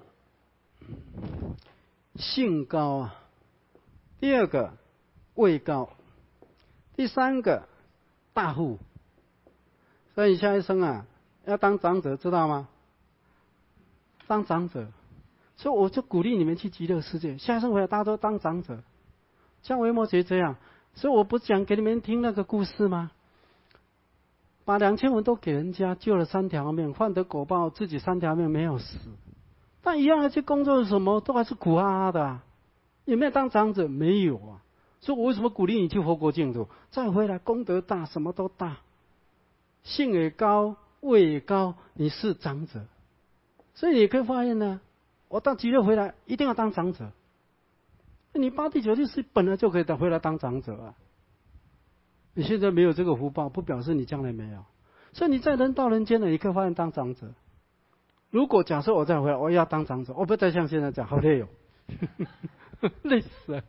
性高啊；第二个，位高；第三个，大户。所以下一生啊， 要当长者，知道吗？当长者，所以我就鼓励你们去极乐世界，下生回来大家都当长者，像维摩诘这样。所以我不讲给你们听那个故事吗？把两千文都给人家，救了三条命，换得果报，自己三条命没有死，但一样要去工作什么，都还是苦哈哈的啊。有没有当长者？没有啊。所以我为什么鼓励你去佛国净土？再回来功德大，什么都大，性也高，位也高，你是长者。所以你可以发现呢，我到极乐回来一定要当长者。你八地九地是本来就可以回来当长者啊。你现在没有这个福报，不表示你将来没有。所以你在人到人间了，你可以发现当长者。如果假设我再回来，我要当长者，我不再像现在讲，好累哦，累死了。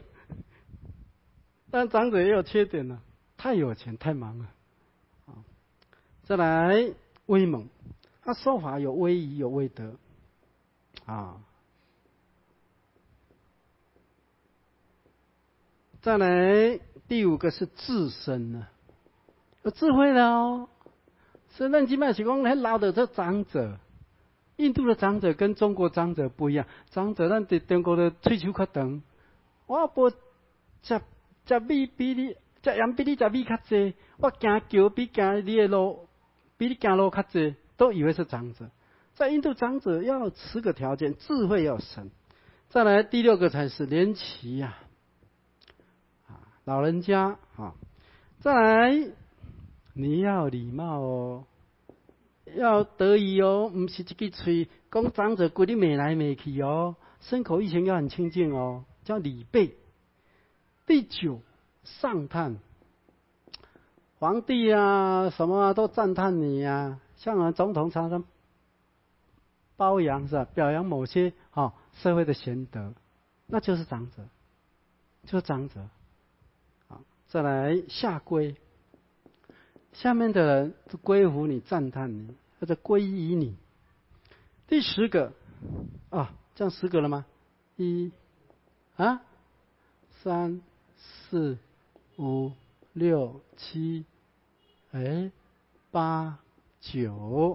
但长者也有缺点呢、啊，太有钱，太忙了。再来威猛，他说法有威仪，有威德啊。再来第五个是自身呢，有智慧的哦。所以咱即摆是讲，迄老的这长者，印度的长者跟中国长者不一样。长者咱伫中国的喙手较长，我无食食米比你食盐比你食米较济，我行桥比行你的路比你行路较济，都以为是长者。在印度，长者要十个条件，智慧要深。再来第六个才是连齐呀、啊，老人家啊。再来你要礼貌哦，要得意哦，不是一支嘴讲长者规你美来美去哦，身口意行要很清净哦，叫礼备。第九，上叹，皇帝啊什么啊都赞叹你啊，像我们总统常常褒扬是吧？表扬某些哦社会的贤德，那就是长者，就是长者。好，再来下跪，下面的人就归服你、赞叹你，或者皈依你。第十个啊，这样十个了吗？一啊，三。四、五、六、七，哎，八、九，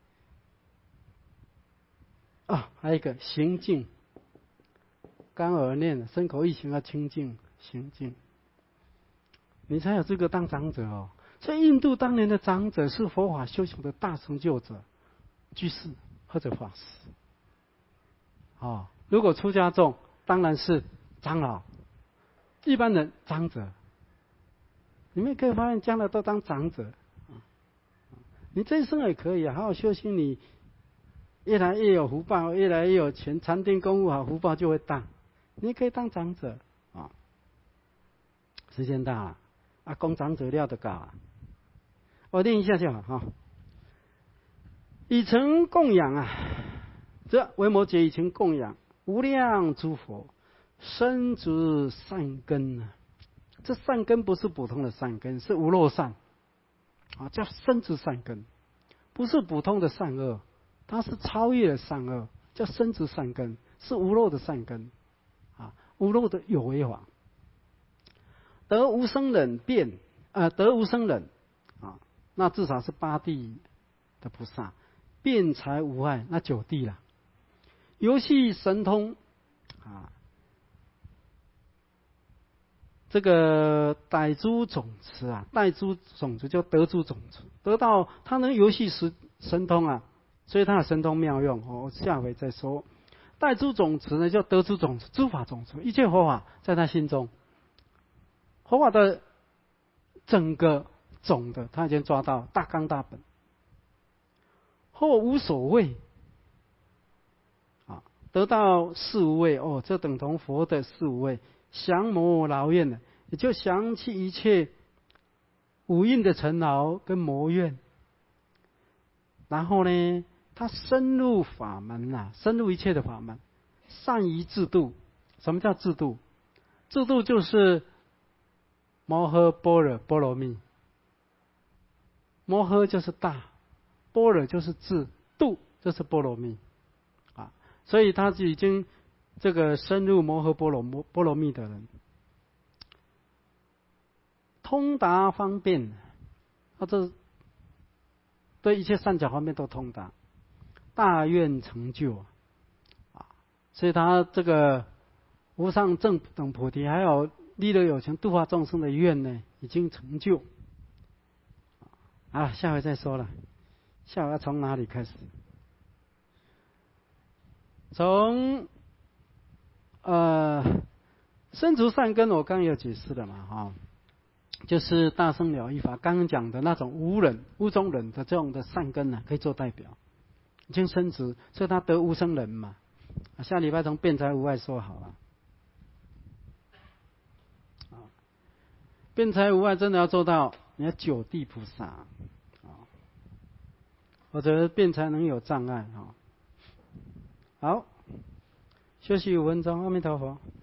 啊，还有一个行净，干耳念，身口意行要清净，行净，你才有资格当长者哦。所以印度当年的长者是佛法修行的大成就者，居士或者法师。哦，如果出家众，当然是长老。一般人长者，你们可以发现将来都当长者，你这一生也可以啊，好好修行，你越来越有福报，越来越有钱，禅定功夫好，福报就会大。你可以当长者啊，时间大了啊，供长者料的搞啊，我念一下就好哈。以诚供养啊，这维摩诘以诚供养无量诸佛。深植善根啊，这善根不是普通的善根，是无漏善啊，叫深植善根，不是普通的善恶，它是超越了善恶，叫深植善根，是无漏的善根啊，无漏的有为法。得无生忍辩啊、呃，得无生忍啊，那至少是八地的菩萨，辩才无碍，那九地了。游戏神通啊。这个逮珠种子啊，逮珠种子就得珠种子，得到他能游戏神神通啊，所以他的神通妙用哦，我下回再说。逮珠种子呢，叫得珠种子，诸法种子，一切佛法在他心中，佛法的整个总的他已经抓到大纲大本，或无所谓啊，得到四无畏哦，这等同佛的四无畏。降魔劳怨呢，也就降去一切五蕴的尘劳跟魔怨。然后呢，他深入法门啊，深入一切的法门，善于自度。什么叫自度？自度就是摩诃般若波罗蜜。摩诃就是大，般若就是智，度就是波罗蜜啊。所以他就已经。这个深入摩诃波罗波罗蜜的人，通达方便，他这对一切善巧方面都通达，大愿成就啊，所以他这个无上正等菩提，还有利乐有情度化众生的愿呢，已经成就。啊，下回再说了，下回要从哪里开始？从呃身除善根，我刚刚有解释了嘛，哈、哦，就是大乘了义法刚刚讲的那种无忍、无中忍的这种的善根呢、啊，可以做代表，已经升值，所以他得无生忍嘛。下礼拜从辩才无碍说好了。啊，辩才无碍真的要做到，你要九地菩萨啊，或者辩才能有障碍啊。好，休息五分钟，阿弥陀佛。